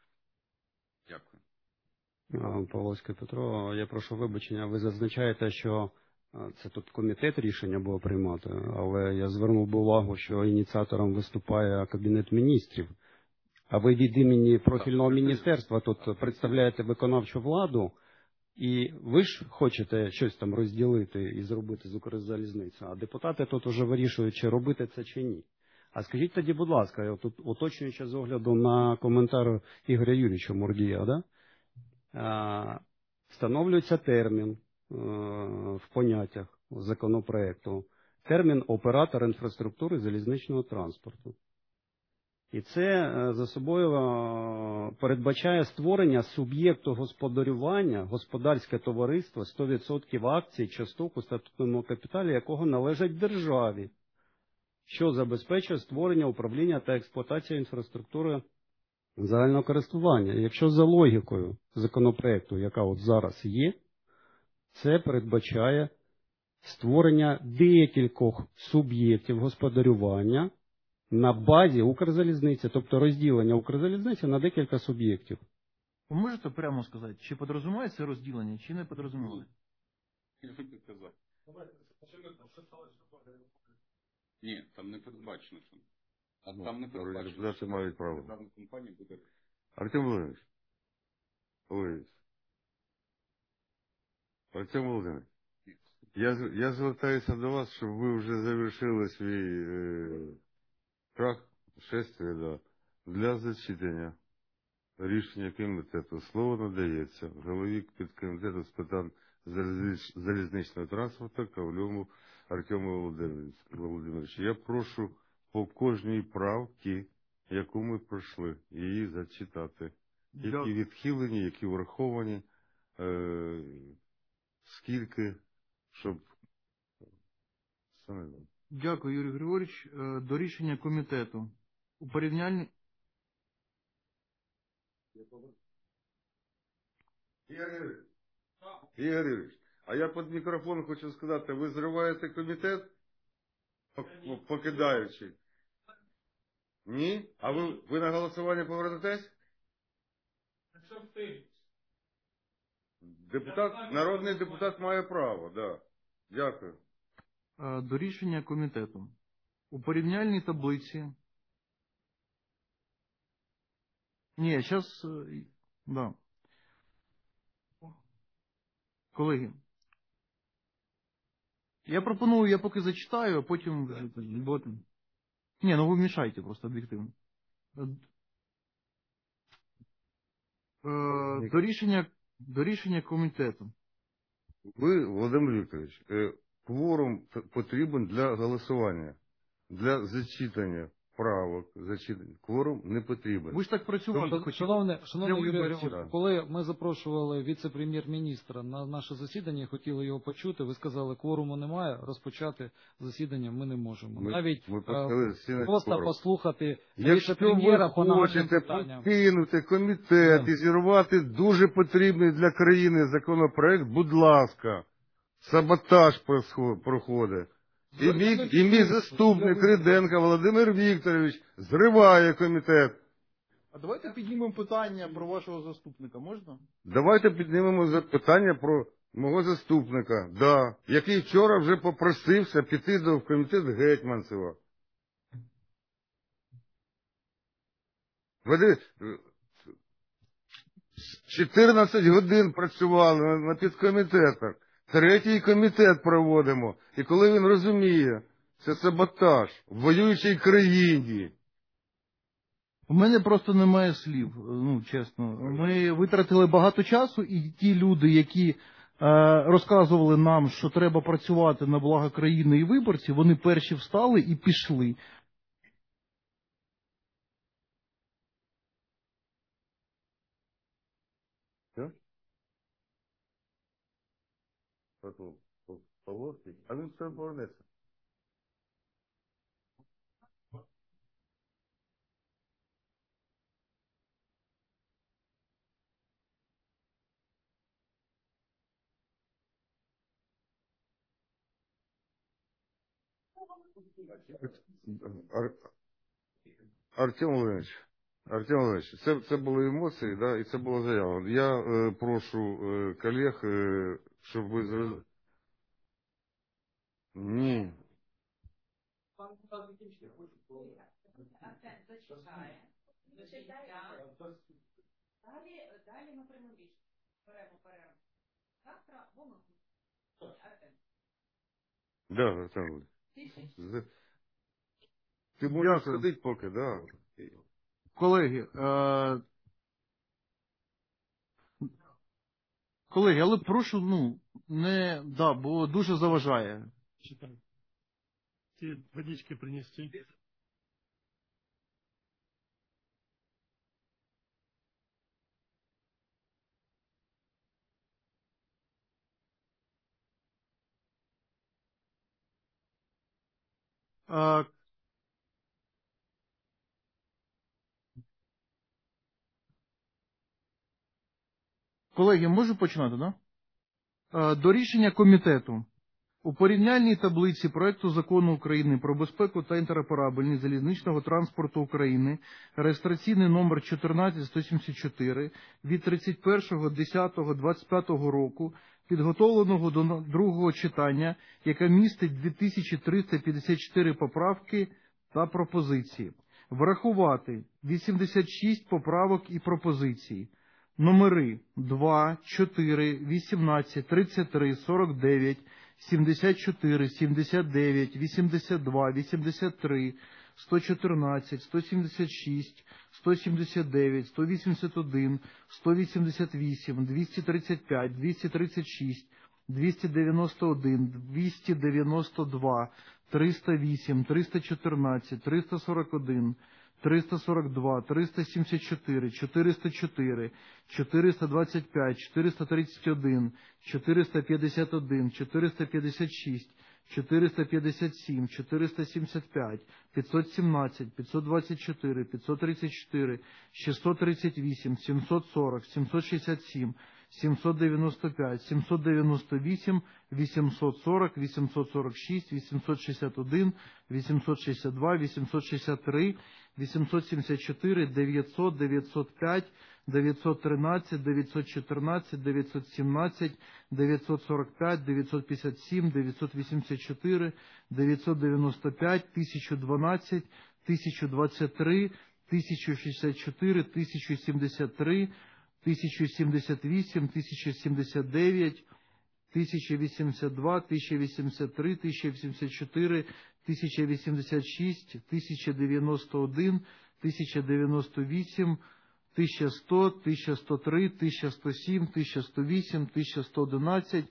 Дякую. Павловське Петро, я прошу вибачення, ви зазначаєте, що це тут комітет рішення буде приймати, але я звернув би увагу, що ініціатором виступає Кабінет міністрів, а ви від імені профільного міністерства тут представляєте виконавчу владу, і ви ж хочете щось там розділити і зробити з Укрзалізницею, а депутати тут уже вирішують, чи робити це, чи ні. А скажіть тоді, будь ласка, я тут уточнюючи з огляду на коментар Ігоря Юрійовича Мурдія, да? а, встановлюється термін а, в поняттях законопроекту, термін оператор інфраструктури залізничного транспорту. І це а, за собою а, передбачає створення суб'єкту господарювання, господарське товариство, сто відсотків акцій, часток у статутному капіталі, якого належать державі, що забезпечує створення, управління та експлуатацію інфраструктури загального користування. Якщо за логікою законопроекту, яка от зараз є, це передбачає створення декількох суб'єктів господарювання на базі Укрзалізниці, тобто розділення Укрзалізниці на декілька суб'єктів. Ви можете прямо сказати, чи підрозуміє це розділення, чи не підрозуміє? Ні, там не передбачено. А там не передбачено. Депутати мають право. Компанія буде... Артем Володимирович. Ой. Артем Володимирович. Я, я звертаюся до вас, щоб ви вже завершили свій е, трак, шествие, да, для зачитання рішення комітету. Слово надається голові підкомітету з питань залізнич, залізничного транспорту Ковльову Артему Володимировичу. Я прошу по кожній правці, яку ми пройшли, її зачитати. Які відхилені, які враховані, е, скільки, щоб... Дякую, Юрій Григорійович. До рішення комітету. У порівнянні... Ігор Юрійович, а я під мікрофон хочу сказати, ви зриваєте комітет, покидаючи? Ні? А ви, ви на голосування повернетесь? Депутат, народний депутат має право, да. Дякую. До рішення комітету. У порівняльній таблиці... Ні, зараз... Да. Колеги, я пропоную, я поки зачитаю, а потім... Ні, ну ви мішаєте просто об'єктивно. До рішення, до рішення комітету. ви, Володимир Вікторович, е, кворум т- потрібен для голосування, для зачитання правок, зачитання. Кворум не потрібен. Ви ж так працювали. Шан- хоч- Шановне, шановний для Юрій виборів, Григорович, так. коли ми запрошували віце-прем'єр-міністра на наше засідання, хотіли його почути, ви сказали, кворуму немає, розпочати засідання ми не можемо. Ми- Навіть ми е, поставили всі на просто кворум. послухати Якщо віце-прем'єра ви по нагальним хочете питанням. покинути комітет Да. і зірвати дуже потрібний для країни законопроект, будь ласка, саботаж просхо- проходить. І мій, і мій заступник Риденко Володимир Вікторович зриває комітет. А давайте піднімемо питання про вашого заступника, можна? Давайте піднімемо за- питання про мого заступника, да, який вчора вже попросився піти до в комітет Гетьманцева. Ви дивіться, чотирнадцять годин працювали на, на підкомітетах, третій комітет проводимо. І коли він розуміє, це саботаж в воюючій країні. У мене просто немає слів, ну чесно. Ми витратили багато часу, і ті люди, які е, розказували нам, що треба працювати на благо країни і виборців, вони перші встали і пішли. Все? Потом, Павловський, а він все повернеться. Ар- Артем Володимирович, Артем Володимирович, це, це були емоції, да, і це була заява. Я е, прошу е, колег, е, щоб ви зрозуміли. Ні. Далі, далі ми приймемо рішення. Беремо перерву. Завтра або ми. Артем. Да, Артем Володимирович. З- Ти можеш сходити поки, да. Колеги, е, колеги, але прошу, ну, не, да, бо дуже заважає. Читай. Те водички принести. Е, колеги, можу починати, да? Е, До рішення комітету. У порівняльній таблиці проекту Закону України про безпеку та інтероперабельність залізничного транспорту України реєстраційний номер чотирнадцять сто сімдесят чотири від тридцять першого десятого двадцять п'ятого року, підготовленого до другого читання, яка містить дві тисячі триста п'ятдесят чотири поправки та пропозиції. Врахувати вісімдесят шість поправок і пропозицій. Номери два, чотири, вісімнадцять, тридцять три, сорок дев'ять, сімдесят чотири, сімдесят дев'ять, вісімдесят два, вісімдесят три, сто чотирнадцять, сто сімдесят шість, сто сімдесят дев'ять, сто вісімдесят один, сто вісімдесят вісім, двісті тридцять п'ять, двісті тридцять шість, двісті дев'яносто один, двісті дев'яносто два, триста вісім, триста чотирнадцять, триста сорок один, триста сорок два, триста сімдесят чотири, чотириста чотири, чотириста двадцять п'ять, чотириста тридцять один, чотириста п'ятдесят один, чотириста п'ятдесят шість, чотириста п'ятдесят сім, чотириста сімдесят п'ять, п'ятсот сімнадцять, п'ятсот двадцять чотири, п'ятсот тридцять чотири, шістсот тридцять вісім, сімсот сорок, сімсот шістдесят сім, сімсот дев'яносто п'ять, сімсот дев'яносто вісім, вісімсот сорок, вісімсот сорок шість, вісімсот шістдесят один, вісімсот шістдесят два, вісімсот шістдесят три, вісімсот сімдесят чотири, дев'ятсот, дев'ятсот п'ять, дев'ятсот тринадцять, дев'ятсот чотирнадцять, дев'ятсот сімнадцять, дев'ятсот сорок п'ять, дев'ятсот п'ятдесят сім, дев'ятсот вісімдесят чотири, дев'ятсот дев'яносто п'ять, тисяча дванадцять, тисяча двадцять три, тисяча шістдесят чотири, тисяча сімдесят три, тисяча сімдесят вісім, тисяча сімдесят дев'ять, тисяча вісімдесят два, тисяча вісімдесят три, тисяча вісімдесят чотири, тисяча вісімдесят шість, тисяча дев'яносто один, тисяча дев'яносто вісім, тисяча сто, тисяча сто три, тисяча сто сім, тисяча сто вісім, тисяча сто одинадцять,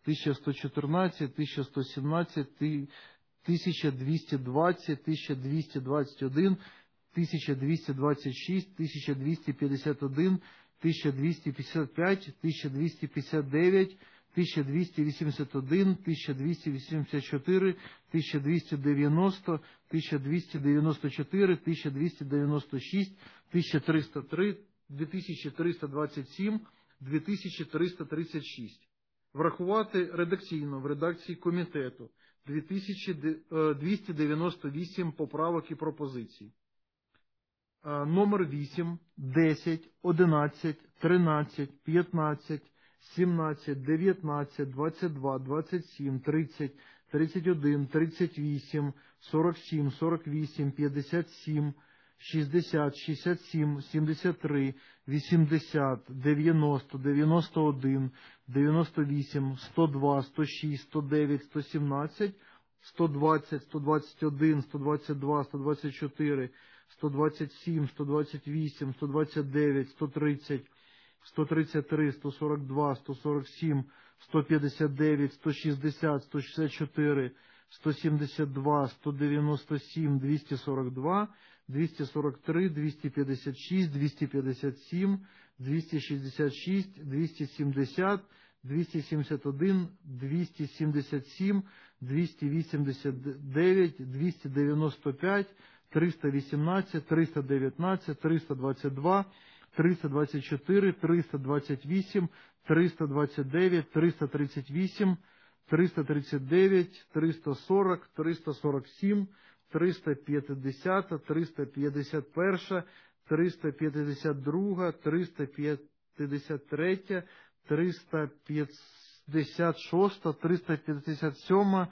тисяча сто чотирнадцять, тисяча сто сімнадцять, тисяча двісті двадцять, тисяча двісті двадцять один, тисяча двісті двадцять шість, тисяча двісті п'ятдесят один, тисяча двісті п'ятдесят п'ять, тисяча двісті п'ятдесят дев'ять, тисяча двісті вісімдесят один, тисяча двісті вісімдесят чотири, тисяча двісті дев'яносто, тисяча двісті дев'яносто чотири, тисяча двісті дев'яносто шість, тисяча триста три, дві тисячі триста двадцять сім, дві тисячі триста тридцять шість. Врахувати редакційно в редакції комітету дві тисячі двісті дев'яносто вісім поправок і пропозицій. Номер вісім, десять, одинадцять, тринадцять, п'ятнадцять, сімнадцять, дев'ятнадцять, двадцять два, двадцять сім, тридцять, тридцять один, тридцять вісім, сорок сім, сорок вісім, п'ятдесят сім, шістдесят, шістдесят сім, сімдесят три, вісімдесят, дев'яносто, дев'яносто один, дев'яносто вісім, сто два, сто шість, сто дев'ять, сто сімнадцять, сто двадцять, сто двадцять один, сто двадцять два, сто двадцять чотири, сто двадцять сім, сто двадцять вісім, сто двадцять дев'ять, сто тридцять, сто тридцять три, сто сорок два, сто сорок сім, сто п'ятдесят дев'ять, сто шістдесят, сто шістдесят чотири, сто сімдесят два, сто дев'яносто сім, двісті сорок два, двісті сорок три, двісті п'ятдесят шість, двісті п'ятдесят сім, двісті шістдесят шість, двісті сімдесят, двісті сімдесят один, двісті сімдесят сім, двісті вісімдесят дев'ять, двісті дев'яносто п'ять, триста вісімнадцять, триста дев'ятнадцять, триста двадцять два, триста двадцять чотири, триста двадцять вісім, триста двадцять дев'ять, триста тридцять вісім, триста тридцять дев'ять, триста сорок, триста сорок сім, триста п'ятдесят, триста п'ятдесят один, триста п'ятдесят два, триста п'ятдесят три, триста п'ятдесят шість, триста п'ятдесят сім,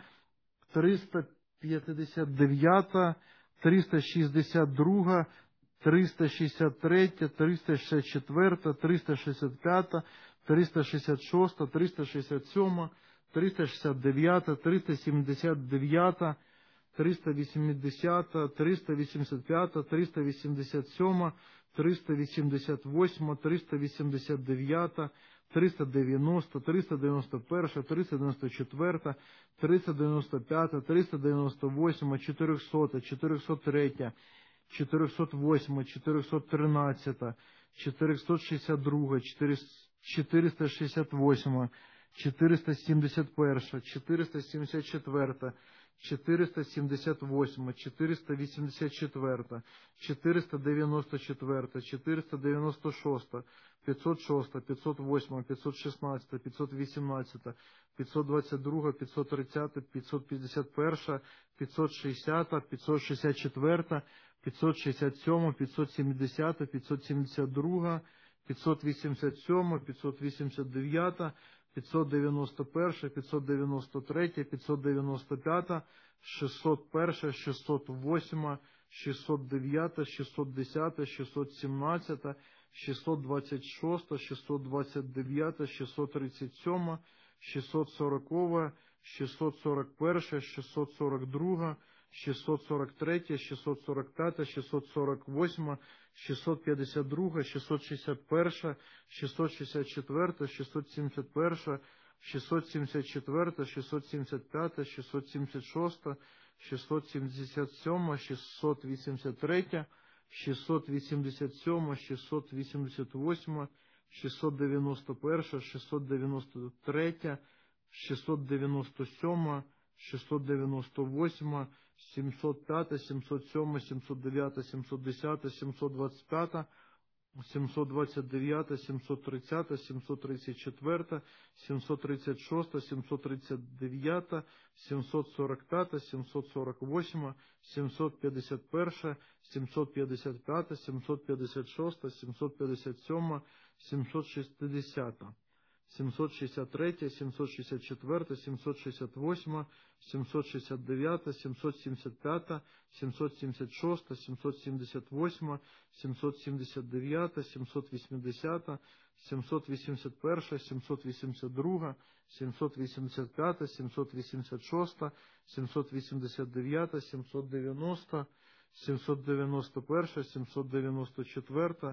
триста п'ятдесят дев'ять, триста шістдесят два, триста шістдесят три, триста шістдесят чотири, триста шістдесят п'ять, триста шістдесят шість, триста шістдесят сім, триста шістдесят дев'ять, триста сімдесят дев'ять, триста вісімдесят, триста вісімдесят п'ять, триста вісімдесят сім, триста вісімдесят вісім, триста вісімдесят дев'ять, триста дев'яносто, триста дев'яносто один, триста дев'яносто чотири, триста дев'яносто п'ять, триста дев'яносто вісім, чотириста, чотириста три, чотириста вісім, чотириста тринадцять, чотириста шістдесят два, чотириста шістдесят вісім, чотириста сімдесят один, чотириста сімдесят чотири, чотириста сімдесят вісім, чотириста вісімдесят чотири, чотириста дев'яносто чотири, чотириста дев'яносто шість, п'ятсот шість, п'ятсот вісім, п'ятсот шістнадцять, п'ятсот вісімнадцять, п'ятсот двадцять два, п'ятсот тридцять, п'ятсот п'ятдесят один, п'ятсот шістдесят, п'ятсот шістдесят чотири, п'ятсот шістдесят сім, п'ятсот сімдесят, п'ятсот сімдесят два, п'ятсот вісімдесят сім, п'ятсот вісімдесят дев'ять, п'ятсот дев'яносто один, п'ятсот дев'яносто три, п'ятсот дев'яносто п'ять, шістсот один, шістсот вісім, шістсот дев'ять, шістсот десять, шістсот сімнадцять, шістсот двадцять шість, шістсот двадцять дев'ять, шістсот тридцять сім, шістсот сорок, шістсот сорок один, шістсот сорок два, шістсот сорок три, шістсот сорок п'ять, шістсот сорок вісім, шістсот п'ятдесят два, шістсот шістдесят один, шістсот шістдесят чотири, шістсот сімдесят один, шістсот сімдесят чотири, шістсот сімдесят п'ять, шістсот сімдесят шість, шістсот сімдесят сім, шістсот вісімдесят три, шістсот вісімдесят сім, шістсот вісімдесят вісім, шістсот дев'яносто один, шістсот дев'яносто три, шістсот дев'яносто сім, шістсот дев'яносто вісім, сімсот п'ять, сімсот сім, сімсот дев'ять, сімсот десять, сімсот двадцять п'ять, сімсот двадцять дев'ять, сімсот тридцять, сімсот тридцять чотири, сімсот тридцять шість, сімсот тридцять дев'ять, сімсот сорок п'ять, сімсот сорок вісім, сімсот п'ятдесят один, сімсот п'ятдесят п'ять, сімсот п'ятдесят шість, сімсот п'ятдесят сім, сімсот шістдесят, сімсот шістдесят три, сімсот шістдесят чотири, сімсот шістдесят вісім, сімсот шістдесят дев'ять, сімсот сімдесят п'ять, сімсот сімдесят шість, сімсот сімдесят вісім, сімсот сімдесят дев'ять, сімсот вісімдесят, сімсот вісімдесят один, сімсот вісімдесят два, сімсот вісімдесят п'ять, сімсот вісімдесят шість, сімсот вісімдесят дев'ять, сімсот дев'яносто, сімсот дев'яносто один, сімсот дев'яносто чотири,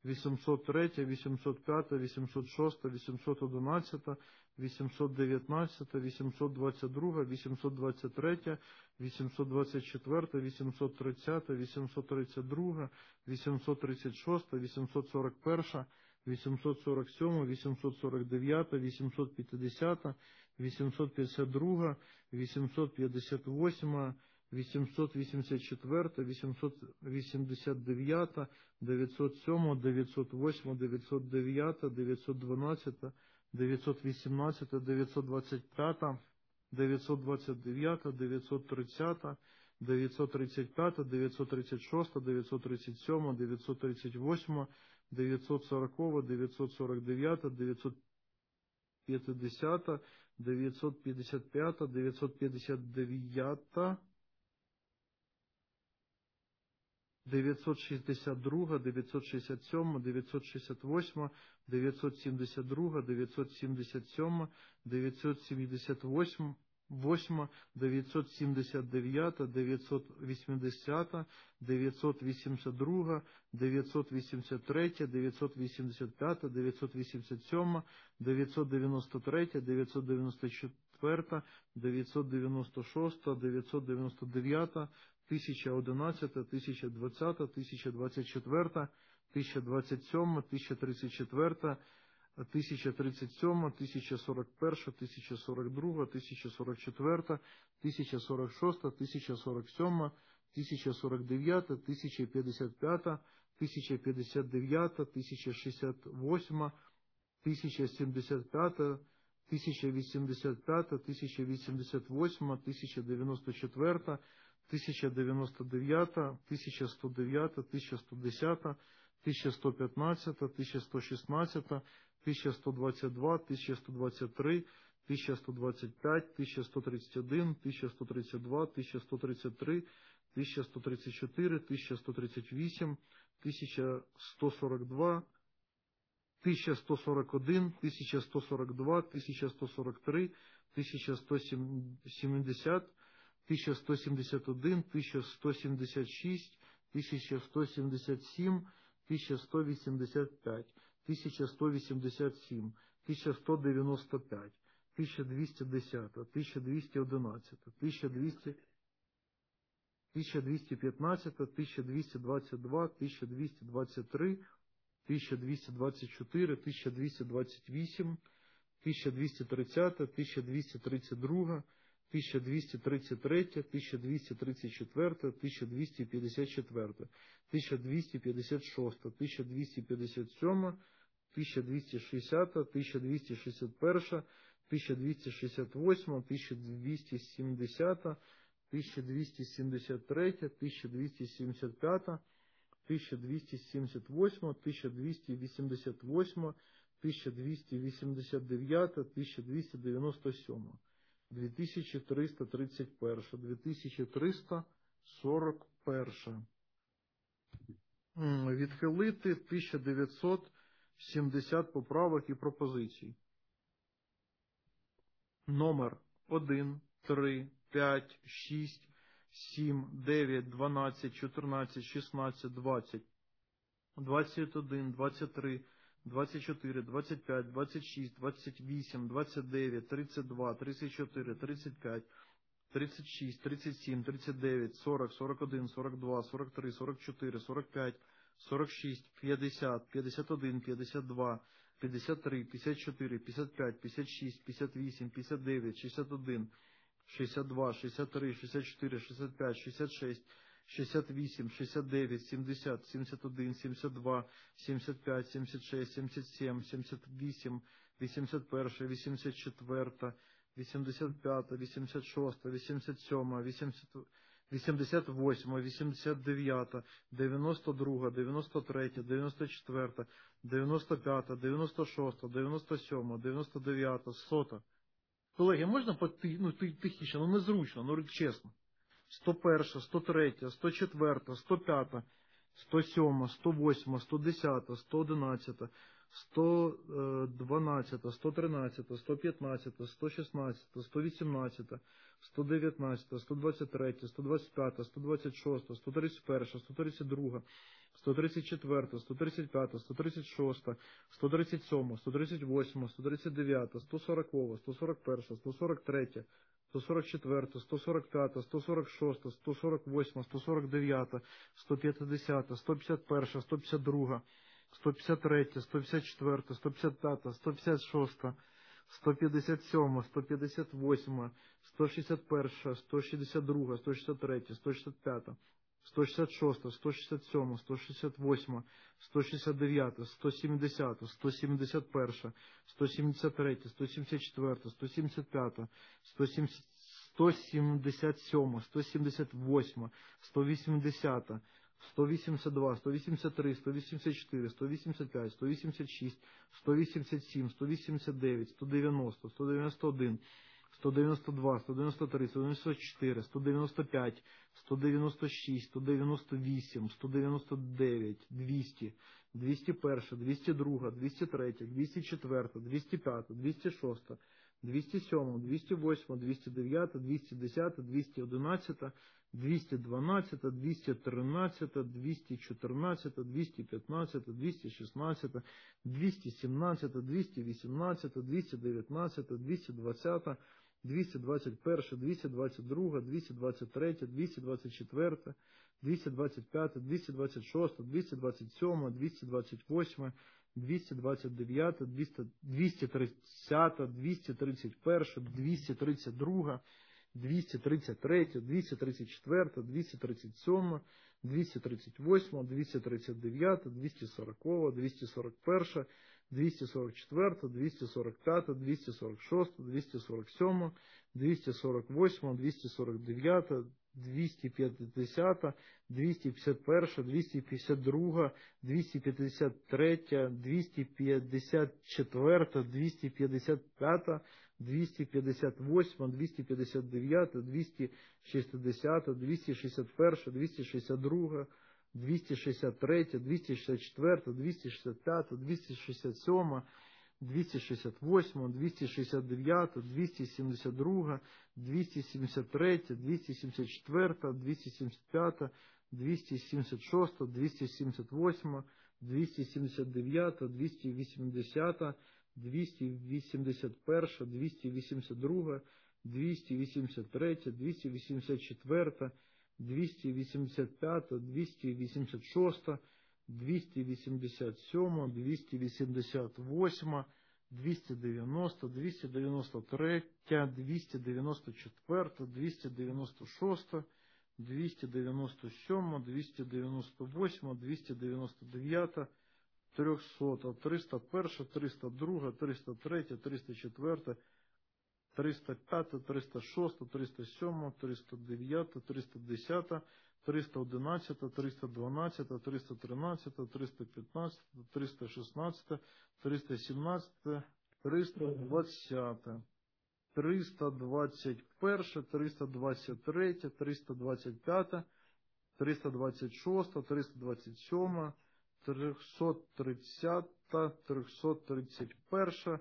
вісімсот три, вісімсот п'ять, вісімсот шість, вісімсот одинадцять, вісімсот дев'ятнадцять, вісімсот двадцять два, вісімсот двадцять три, вісімсот двадцять чотири, вісімсот тридцять, вісімсот тридцять два, вісімсот тридцять шість, вісімсот сорок один, вісімсот сорок сім, вісімсот сорок дев'ять, вісімсот п'ятдесят, вісімсот п'ятдесят два, вісімсот п'ятдесят вісім, вісімсот вісімдесят чотири, вісімсот вісімдесят дев'ять, дев'ятсот сім, дев'ятсот вісім, дев'ятсот дев'ять, дев'ятсот дванадцять, дев'ятсот вісімнадцять, дев'ятсот двадцять п'ять, дев'ятсот двадцять дев'ять, дев'ятсот тридцять, дев'ятсот тридцять п'ять, дев'ятсот тридцять шість, дев'ятсот тридцять сім, дев'ятсот тридцять вісім, дев'ятсот сорок, дев'ятсот сорок дев'ять, дев'ятсот п'ятдесят, дев'ятсот п'ятдесят п'ять, дев'ятсот п'ятдесят дев'ять, дев'ятсот шістдесят два, дев'ятсот шістдесят сім, дев'ятсот шістдесят вісім, дев'ятсот сімдесят два, дев'ятсот сімдесят сім, дев'ятсот сімдесят вісім, дев'ятсот сімдесят дев'ять, дев'ятсот вісімдесят, дев'ятсот вісімдесят два, дев'ятсот вісімдесят три, дев'ятсот вісімдесят п'ять, дев'ятсот вісімдесят сім, дев'ятсот дев'яносто три, дев'ятсот дев'яносто чотири, дев'ятсот дев'яносто шість, дев'ятсот дев'яносто дев'ять, тисяча одинадцять, тисяча двадцять, тисяча двадцять чотири, тисяча двадцять сім, тисяча тридцять чотири, тисяча тридцять сім, тисяча сорок один, тисяча сорок два, тисяча сорок чотири, тисяча сорок шість, тисяча сорок сім, тисяча сорок дев'ять, тисяча п'ятдесят п'ять, тисяча п'ятдесят дев'ять, тисяча шістдесят вісім, тисяча сімдесят п'ять, тисяча вісімдесят п'ять, тисяча вісімдесят вісім, тисяча дев'яносто чотири, тисяча дев'яносто дев'ять, тисяча сто дев'ять, тисяча сто десять, тисяча сто п'ятнадцять, тисяча сто шістнадцять, тисяча сто двадцять два, тисяча сто двадцять три, тисяча сто двадцять п'ять, тисяча сто тридцять один, тисяча сто тридцять два, тисяча сто тридцять три, тисяча сто тридцять чотири, тисяча сто тридцять вісім, тисяча сто сорок два, тисяча сто сорок один, тисяча сто сорок два, тисяча сто сорок три, тисяча сто сімдесят, тисяча сто сімдесят один, тисяча сто сімдесят шість, тисяча сто сімдесят сім, тисяча сто вісімдесят п'ять, тисяча сто вісімдесят сім, тисяча сто дев'яносто п'ять, тисяча двісті десять, тисяча двісті одинадцять, тисяча двісті, тисяча двісті п'ятнадцять, тисяча двісті двадцять два, тисяча двісті двадцять три, тисяча двісті двадцять чотири, тисяча двісті двадцять вісім, тисяча двісті тридцять, тисяча двісті тридцять два, тисяча двісті тридцять три, тисяча двісті тридцять чотири, тисяча двісті п'ятдесят чотири, тисяча двісті п'ятдесят шість, тисяча двісті п'ятдесят сім, тисяча двісті шістдесят, тисяча двісті шістдесят один, тисяча двісті шістдесят вісім, тисяча двісті сімдесят, тисяча двісті сімдесят три, тисяча двісті сімдесят п'ять, тисяча двісті сімдесят вісім, тисяча двісті вісімдесят вісім, тисяча двісті вісімдесят дев'ять, тисяча двісті дев'яносто сім, дві тисячі триста тридцять один, дві тисячі триста сорок один. Відхилити тисяча дев'ятсот сімдесят поправок і пропозицій. Номер один, три, п'ять, шість, сім, дев'ять, дванадцять, чотирнадцять, шістнадцять, двадцять, двадцять один, двадцять три, двадцять чотири, двадцять п'ять, двадцять шість, двадцять вісім, двадцять дев'ять, тридцять два, тридцять чотири, тридцять п'ять, тридцять шість, тридцять сім, тридцять дев'ять, сорок, сорок один, сорок два, сорок три, сорок чотири, сорок п'ять, сорок шість, п'ятдесят, п'ятдесят один, п'ятдесят два, п'ятдесят три, п'ятдесят чотири, п'ятдесят п'ять, п'ятдесят шість, п'ятдесят вісім, п'ятдесят дев'ять, шістдесят один, шістдесят два, шістдесят три, шістдесят чотири, шістдесят п'ять, шістдесят шість, шістдесят вісім, шістдесят дев'ять, сімдесят, сімдесят один, сімдесят два, сімдесят п'ять, сімдесят шість, сімдесят сім, сімдесят вісім, вісімдесят один, вісімдесят чотири, вісімдесят п'ять, вісімдесят шість, вісімдесят сім, вісімдесят вісім, вісімдесят дев'ять, дев'яносто два, дев'яносто три, дев'яносто чотири, дев'яносто п'ять, дев'яносто шість, дев'яносто сім, дев'яносто дев'ять, сто. Колеги, можна поти, ну, тихіше, ну незручно, ну чесно. сто один, сто три, сто чотири, сто п'ять, сто сьома, сто восьма, сто десята, сто одинадцята, сто дванадцята, сто тринадцята, сто п'ятнадцята, сто шістнадцята, сто вісімнадцята, сто дев'ятнадцята, сто двадцять третя, сто двадцять п'ята, сто двадцять шоста, сто тридцять перша, сто тридцять друга, сто тридцять четверта, сто тридцять п'ята, сто тридцять шоста, сто тридцять сьома, сто тридцять восьма, сто тридцять дев'ята, сто сорокова, сто сорок перша, сто сорок третя, сто сорок четверта, сто сорок п'ята, сто сорок шоста, сто сорок восьма, сто сорок дев'ята, сто п'ятдесята, сто п'ятдесят перша, сто п'ятдесят друга, сто п'ятдесят третя, сто п'ятдесят четверта, сто п'ятдесят п'ята, сто п'ятдесят шоста, сто п'ятдесят сьома, сто п'ятдесят восьма, сто шістдесят перша, сто шістдесят друга, сто шістдесят третя, сто шістдесят п'ята, сто шістдесят шоста, сто шістдесят сьома, сто шістдесят восьма, сто шістдесят дев'ята, сто сімдесята, сто сімдесят перша, сто сімдесят третя, сто сімдесят четверта, сто сімдесят п'ята, сто сімдесят сьома, сто сімдесят восьма, сто вісімдесята, сто вісімдесят два, сто вісімдесят три, сто вісімдесят чотири, сто вісімдесят п'ять, сто вісімдесят шість, сто вісімдесят сім, сто вісімдесят дев'ять, сто дев'яносто, сто дев'яносто один, сто дев'яносто два, сто дев'яносто три, сто дев'яносто чотири, сто дев'яносто п'ять, сто дев'яносто шість, сто дев'яносто вісім, сто дев'яносто дев'ять, двісті, двісті перша, двісті друга, двісті третя, двісті четверта, двісті п'ята, двісті шоста, двісті сьома, двісті восьма, двісті дев'ята, двісті десята, двісті одинадцята, двісті дванадцята, двісті тринадцята, двісті чотирнадцята, двісті п'ятнадцята, двісті шістнадцята, двісті сімнадцята, двісті вісімнадцята, двісті дев'ятнадцята, двісті двадцята, двісті двадцять перша, двісті двадцять друга, двісті двадцять третя, двісті двадцять четверта, двісті двадцять п'ята, двісті двадцять шоста, двісті двадцять сьома, двісті двадцять восьма, двісті двадцять дев'ята, двісті тридцята, двісті тридцять перша, двісті тридцять друга, двісті тридцять третя, двісті тридцять четверта, двісті тридцять сьома, двісті тридцять восьма, двісті тридцять дев'ята, двісті сорокова, двісті сорок перша, двісті сорок четверта, двісті сорок п'ята, двісті сорок шоста, двісті сорок сьома, двісті сорок восьма, двісті сорок дев'ята, двісті п'ятдесята, двісті п'ятдесят перша, двісті п'ятдесят друга, двісті п'ятдесят третя, двісті п'ятдесят четверта, двісті п'ятдесят п'ята, двісті п'ятдесят восьма, двісті п'ятдесят дев'ята, двісті шістдесята, двісті шістдесят перша, двісті шістдесят друга, двісті шістдесят третя, двісті шістдесят четверта, двісті шістдесят п'ята, двісті шістдесят сьома, двісті шістдесят восьма, двісті шістдесят дев'ята, двісті сімдесят друга, двісті сімдесят третя, двісті сімдесят четверта, двісті сімдесят п'ята, двісті сімдесят шоста, двісті сімдесят восьма, двісті сімдесят дев'ята, двісті вісімдесята, двісті вісімдесят перша, двісті вісімдесят друга, двісті вісімдесят третя, двісті вісімдесят четверта, двісті вісімдесят п'ята, двісті вісімдесят шоста, двісті вісімдесят сьома, двісті вісімдесят восьма, двісті дев'яносто, двісті дев'яносто третя, двісті дев'яносто четверта, двісті дев'яносто шоста, двісті дев'яносто сьома, двісті дев'яносто восьма, двісті дев'яносто дев'ята, триста, триста перша, триста друга, триста третя, триста четверта, триста п'ята, триста шоста, триста сьома, триста дев'ята, триста десята, триста одинадцята, триста дванадцята, триста тринадцята, триста п'ятнадцята, триста шістнадцята, триста сімнадцята, триста двадцята, триста двадцять перша, триста двадцять третя, триста двадцять п'ята, триста двадцять шоста, триста двадцять сьома, триста тридцята, триста тридцять перша,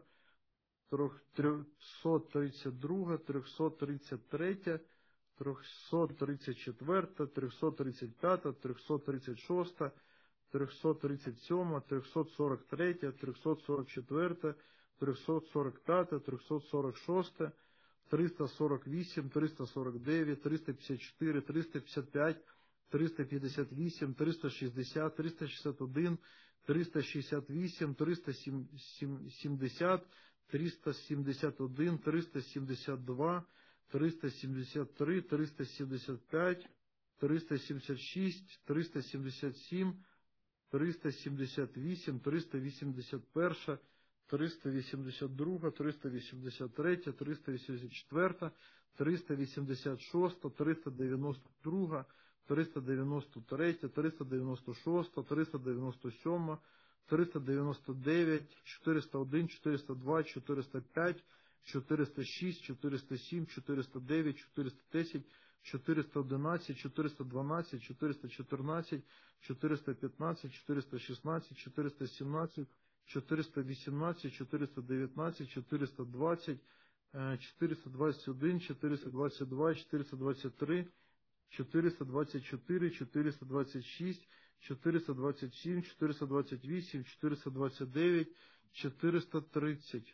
триста тридцять друга, триста тридцять третя, триста тридцять четверта, триста тридцять п'ята, триста тридцять шоста, триста тридцять сьома, триста сорок третя, триста сорок четверта, триста сорок п'ята, триста сорок шоста, триста сорок вісім, триста сорок дев'ять, триста п'ятдесят чотири, триста п'ятдесят п'ять, триста п'ятдесят вісім, триста шістдесят, триста шістдесят один, триста шістдесят вісім, триста сімдесят, триста сімдесят один, триста сімдесят два, триста сімдесят три, триста сімдесят п'ять, триста сімдесят шість, триста сімдесят сім, триста сімдесят вісім, триста вісімдесят перша, триста вісімдесят друга, триста вісімдесят третя, триста вісімдесят четверта, триста вісімдесят шоста, триста дев'яносто друга, триста дев'яносто третя, триста дев'яносто шоста, триста дев'яносто сьома, триста дев'яносто дев'ять, чотириста один, чотириста два, чотириста п'ять, чотириста шість, чотириста сім, чотириста дев'ять, чотириста десять, чотириста одинадцять, чотириста дванадцять, чотириста чотирнадцять, чотириста п'ятнадцять, чотириста шістнадцять, чотириста сімнадцять, чотириста вісімнадцять, чотириста дев'ятнадцять, чотириста двадцять, чотириста двадцять один, чотириста двадцять два, чотириста двадцять три, чотириста двадцять чотири, чотириста двадцять шість, чотириста двадцять сім, чотириста двадцять вісім, чотириста двадцять дев'ять, чотириста тридцять,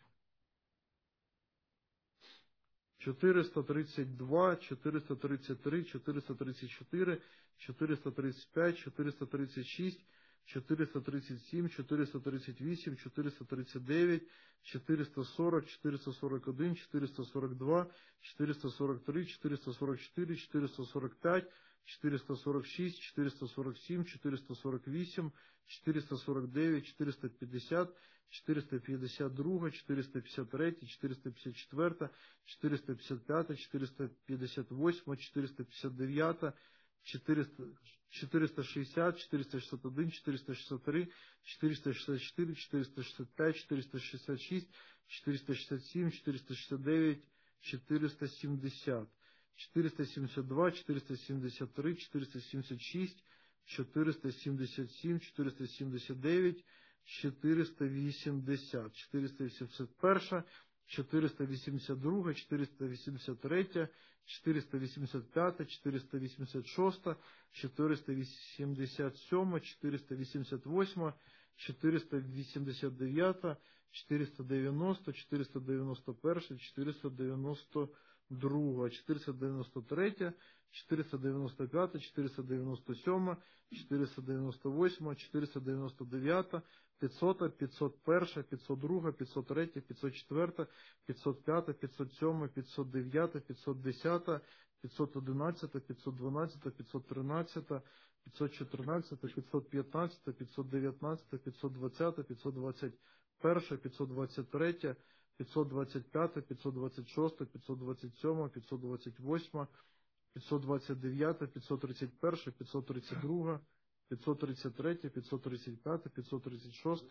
чотириста тридцять два, чотириста тридцять три, чотириста тридцять чотири, чотириста тридцять п'ять, чотириста тридцять шість, чотириста тридцять сім, чотириста тридцять вісім, чотириста тридцять дев'ять, чотириста сорок, чотириста сорок один, чотириста сорок два, чотириста сорок три, чотириста сорок чотири, чотириста сорок п'ять, чотириста сорок шість, чотириста сорок сім, чотириста сорок вісім, чотириста сорок дев'ять, чотириста п'ятдесят, чотириста п'ятдесят два, чотириста п'ятдесят три, чотириста п'ятдесят чотири, чотириста п'ятдесят п'ять, чотириста п'ятдесят вісім, чотириста п'ятдесят дев'ять, чотириста шістдесят, чотириста шістдесят один, чотириста шістдесят три, чотириста шістдесят чотири, чотириста шістдесят п'ять, чотириста шістдесят шість, чотириста шістдесят сім, чотириста шістдесят дев'ять, чотириста сімдесят, чотириста сімдесят два, чотириста сімдесят три, чотириста сімдесят шість, чотириста сімдесят сім, чотириста сімдесят дев'ять, чотириста вісімдесят, чотириста вісімдесят один, чотириста вісімдесят два, чотириста вісімдесят три, чотириста вісімдесят п'ять, чотириста вісімдесят шість, чотириста вісімдесят сім, чотириста вісімдесят вісім, чотириста вісімдесят дев'ять, чотириста дев'яносто, чотириста дев'яносто один, чотириста дев'яносто два, чотириста дев'яносто три, чотириста дев'яносто п'ять, чотириста дев'яносто сім, чотириста дев'яносто вісім, чотириста дев'яносто дев'ять, п'ятсот, п'ятсот один, п'ятсот два, п'ятсот три, п'ятсот чотири, п'ятсот п'ять, п'ятсот сім, п'ятсот дев'ять, п'ятсот десять, п'ятсот одинадцять, п'ятсот дванадцять, п'ятсот тринадцять, п'ятсот чотирнадцять, п'ятсот п'ятнадцять, п'ятсот дев'ятнадцять, п'ятсот двадцять, п'ятсот двадцять один, п'ятсот двадцять три, п'ятсот двадцять п'ять, п'ятсот двадцять шість, п'ятсот двадцять сім, п'ятсот двадцять вісім, п'ятсот двадцять дев'ять, п'ятсот тридцять один, п'ятсот тридцять два, п'ятсот тридцять три, п'ятсот тридцять п'ять, п'ятсот тридцять шість,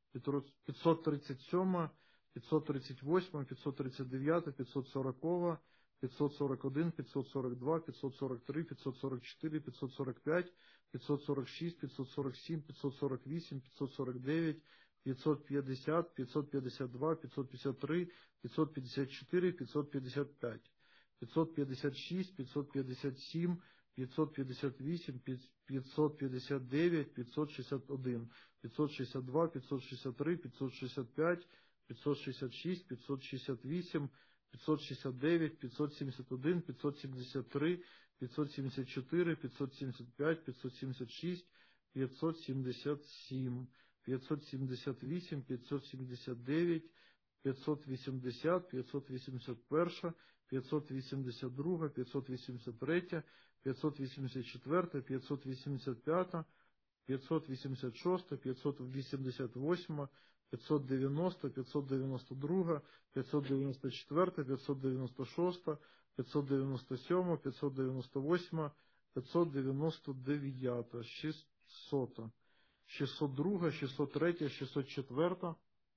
п'ятсот тридцять сім, п'ятсот тридцять вісім, п'ятсот тридцять дев'ять, п'ятсот сорок, п'ятсот сорок один, п'ятсот сорок два, п'ятсот сорок три, п'ятсот сорок чотири, п'ятсот сорок п'ять, п'ятсот сорок шість, п'ятсот сорок сім, п'ятсот сорок вісім, п'ятсот сорок дев'ять, п'ятсот п'ятдесят, п'ятсот п'ятдесят два, п'ятсот п'ятдесят три, п'ятсот п'ятдесят чотири, п'ятсот п'ятдесят п'ять, п'ятсот п'ятдесят шість, п'ятсот п'ятдесят сім, п'ятсот п'ятдесят вісім, п'ятсот п'ятдесят дев'ять, п'ятсот шістдесят один, п'ятсот шістдесят два, п'ятсот шістдесят три, п'ятсот шістдесят п'ять, п'ятсот шістдесят шість, п'ятсот шістдесят вісім, п'ятсот шістдесят дев'ять, п'ятсот сімдесят один, п'ятсот сімдесят три, п'ятсот сімдесят чотири, п'ятсот сімдесят п'ять, п'ятсот сімдесят шість, п'ятсот сімдесят сім, п'ятсот сімдесят вісім, п'ятсот сімдесят дев'ять, п'ятсот вісімдесят, п'ятсот вісімдесят один, п'ятсот вісімдесят два, п'ятсот вісімдесят три, п'ятсот вісімдесят чотири, п'ятсот вісімдесят п'ять, п'ятсот вісімдесят шість, п'ятсот вісімдесят вісім, п'ятсот дев'яносто, п'ятсот дев'яносто два, п'ятсот дев'яносто чотири, п'ятсот дев'яносто шість, п'ятсот дев'яносто сім, п'ятсот дев'яносто вісім, п'ятсот дев'яносто дев'ять, шістсот, шістсот два, шістсот три, шістсот чотири,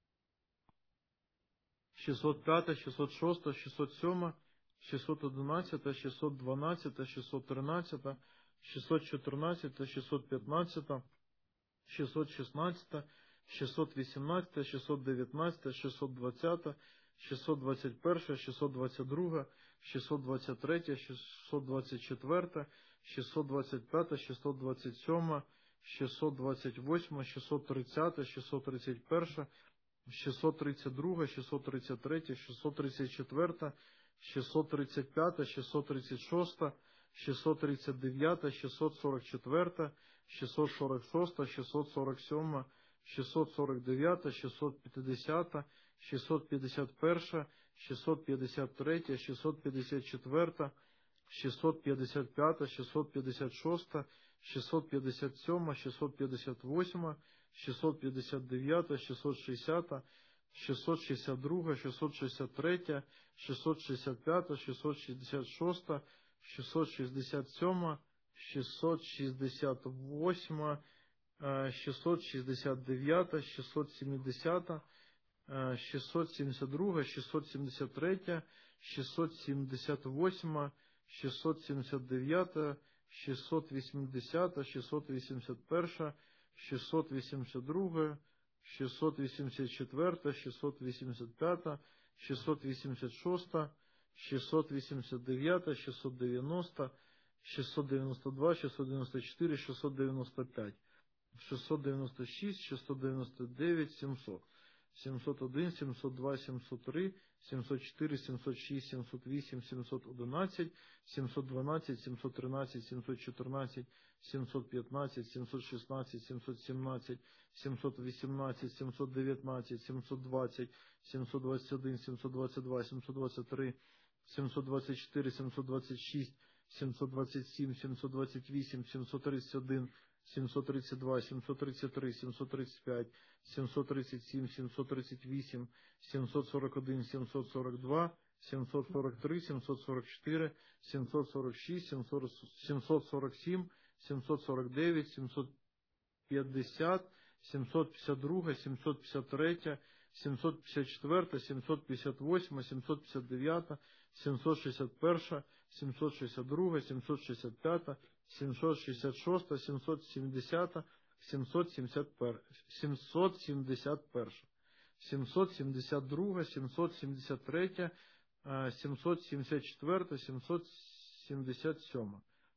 шістсот п'ять, шістсот шість, шістсот сім, шістсот одинадцять, шістсот дванадцять, шістсот тринадцять, шістсот чотирнадцять, шістсот п'ятнадцять, шістсот шістнадцять, шістсот вісімнадцять, шістсот дев'ятнадцять, шістсот двадцять, шістсот двадцять один, шістсот двадцять два, шістсот двадцять три, шістсот двадцять чотири, шістсот двадцять п'ять, шістсот двадцять сім, шістсот двадцять вісім, шістсот тридцять, шістсот тридцять один, шістсот тридцять два, шістсот тридцять три, шістсот тридцять чотири, шістсот тридцять п'ять, шістсот тридцять шість, шістсот тридцять дев'ять, шістсот сорок чотири, шістсот сорок шість, шістсот сорок сім, шістсот сорок дев'ять, шістсот п'ятдесят, шістсот п'ятдесят один, шістсот п'ятдесят три, шістсот п'ятдесят чотири, шістсот п'ятдесят п'ять, шістсот п'ятдесят шість, шістсот п'ятдесят сім, шістсот п'ятдесят вісім, шістсот п'ятдесят дев'ять, шістсот шістдесят, шістсот шістдесят два, шістсот шістдесят три, шістсот шістдесят п'ять, шістсот шістдесят шість, шістсот шістдесят сім, шістсот шістдесят вісім, шістсот шістдесят дев'ять, шістсот сімдесят, шістсот сімдесят два, шістсот сімдесят три, шістсот сімдесят вісім, шістсот сімдесят дев'ята, шістсот вісімдесята, шістсот вісімдесят перша, шістсот вісімдесят друга, шістсот вісімдесят четверта, шістсот вісімдесят п'ята, шістсот вісімдесят шоста, шістсот вісімдесят дев'ята, шістсот дев'яносто, шістсот дев'яносто два, шістсот дев'яносто чотири, шістсот дев'яносто п'ять, шістсот дев'яносто шість, шістсот дев'яносто дев'ять, сімсот. сімсот один, сімсот два, сімсот три, сімсот чотири, сімсот шість, сімсот вісім, сімсот одинадцять, сімсот дванадцять, сімсот тринадцять, сімсот чотирнадцять, сімсот п'ятнадцять, сімсот шістнадцять, сімсот сімнадцять, сімсот вісімнадцять, сімсот дев'ятнадцять, сімсот двадцять, сімсот двадцять один, сімсот двадцять два, сімсот двадцять три, сімсот двадцять чотири, сімсот двадцять шість, сімсот двадцять сім, сімсот двадцять вісім, сімсот тридцять один, сімсот тридцять два, сімсот тридцять три, сімсот тридцять п'ять, сімсот тридцять сім, сімсот тридцять вісім, сімсот сорок один, сімсот сорок два, сімсот сорок три, сімсот сорок чотири, сімсот сорок шість, сімсот сорок сім, сімсот сорок дев'ять, сімсот п'ятдесят, сімсот п'ятдесят два, сімсот п'ятдесят три, сімсот п'ятдесят чотири, сімсот п'ятдесят вісім, сімсот п'ятдесят дев'ять, сімсот шістдесят один, сімсот шістдесят два, сімсот шістдесят п'ять, сімсот шістдесят шість, сімсот сімдесят, сімсот сімдесят один, сімсот сімдесят один, сімсот сімдесят два, сімсот сімдесят три, сімсот сімдесят чотири, сімсот сімдесят сім,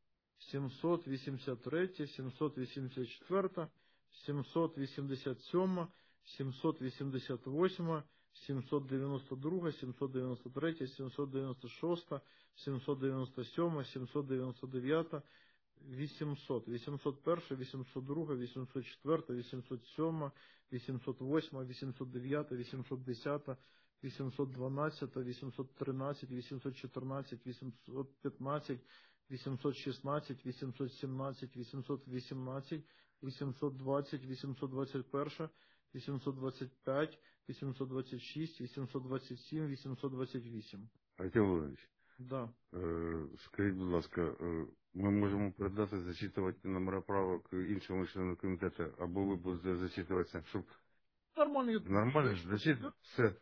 сімсот вісімдесят три, сімсот вісімдесят чотири, сімсот вісімдесят сім, сімсот вісімдесят вісім, сімсот дев'яносто два, сімсот дев'яносто три, сімсот дев'яносто шість, сімсот дев'яносто сім, сімсот дев'яносто дев'ять, вісімсот, вісімсот один, вісімсот два, вісімсот чотири, вісімсот сім, вісімсот вісім, вісімсот дев'ять, вісімсот десять, вісімсот дванадцять, вісімсот тринадцять, вісімсот чотирнадцять, вісімсот п'ятнадцять, вісімсот шістнадцять, вісімсот сімнадцять, вісімсот вісімнадцять, вісімсот двадцять, вісімсот двадцять один, вісімсот двадцять п'ять, вісімсот двадцять шість, вісімсот двадцять сім, вісімсот двадцять вісім. Артем Володимирович, Да. е, скажіть, будь ласка, е, ми можемо передати, зачитувати номера правок іншому члену комітету, або ви будете зачитуватися, щоб... Нормально. Нормально ж, зачитувати? Все.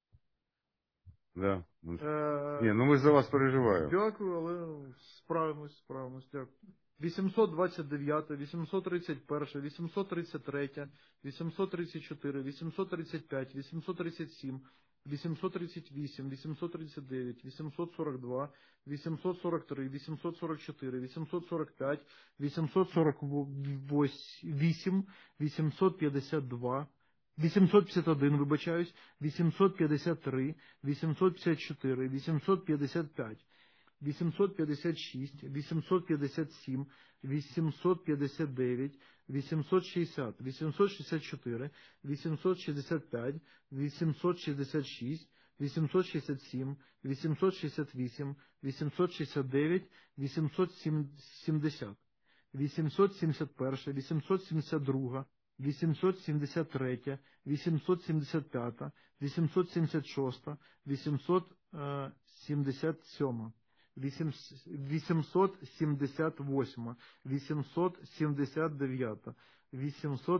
Да. Е, Ні, ну ми за вас переживаємо. Дякую, але справимось, справимось, дякую. вісімсот двадцять дев'ять, вісімсот тридцять один, вісімсот тридцять три, вісімсот тридцять чотири, вісімсот тридцять п'ять, вісімсот тридцять сім, вісімсот тридцять вісім, вісімсот тридцять дев'ять, вісімсот сорок два, вісімсот сорок три, вісімсот сорок чотири, вісімсот сорок п'ять, вісімсот сорок вісім, вісімсот п'ятдесят два, вісімсот п'ятдесят один, вибачаюсь, вісімсот п'ятдесят три, вісімсот п'ятдесят чотири, вісімсот п'ятдесят п'ять, вісімсот п'ятдесят шість, вісімсот п'ятдесят сім, вісімсот п'ятдесят дев'ять, вісімсот шістдесят, вісімсот шістдесят чотири, вісімсот шістдесят п'ять, вісімсот шістдесят шість, вісімсот шістдесят сім, вісімсот шістдесят вісім, вісімсот шістдесят дев'ять, вісімсот сімдесят, вісімсот сімдесят один, вісімсот сімдесят два, вісімсот сімдесят три, вісімсот сімдесят п'ять, вісімсот сімдесят шість, вісімсот сімдесят сім, вісімсот сімдесят вісім, вісімсот сімдесят дев'ять, вісімсот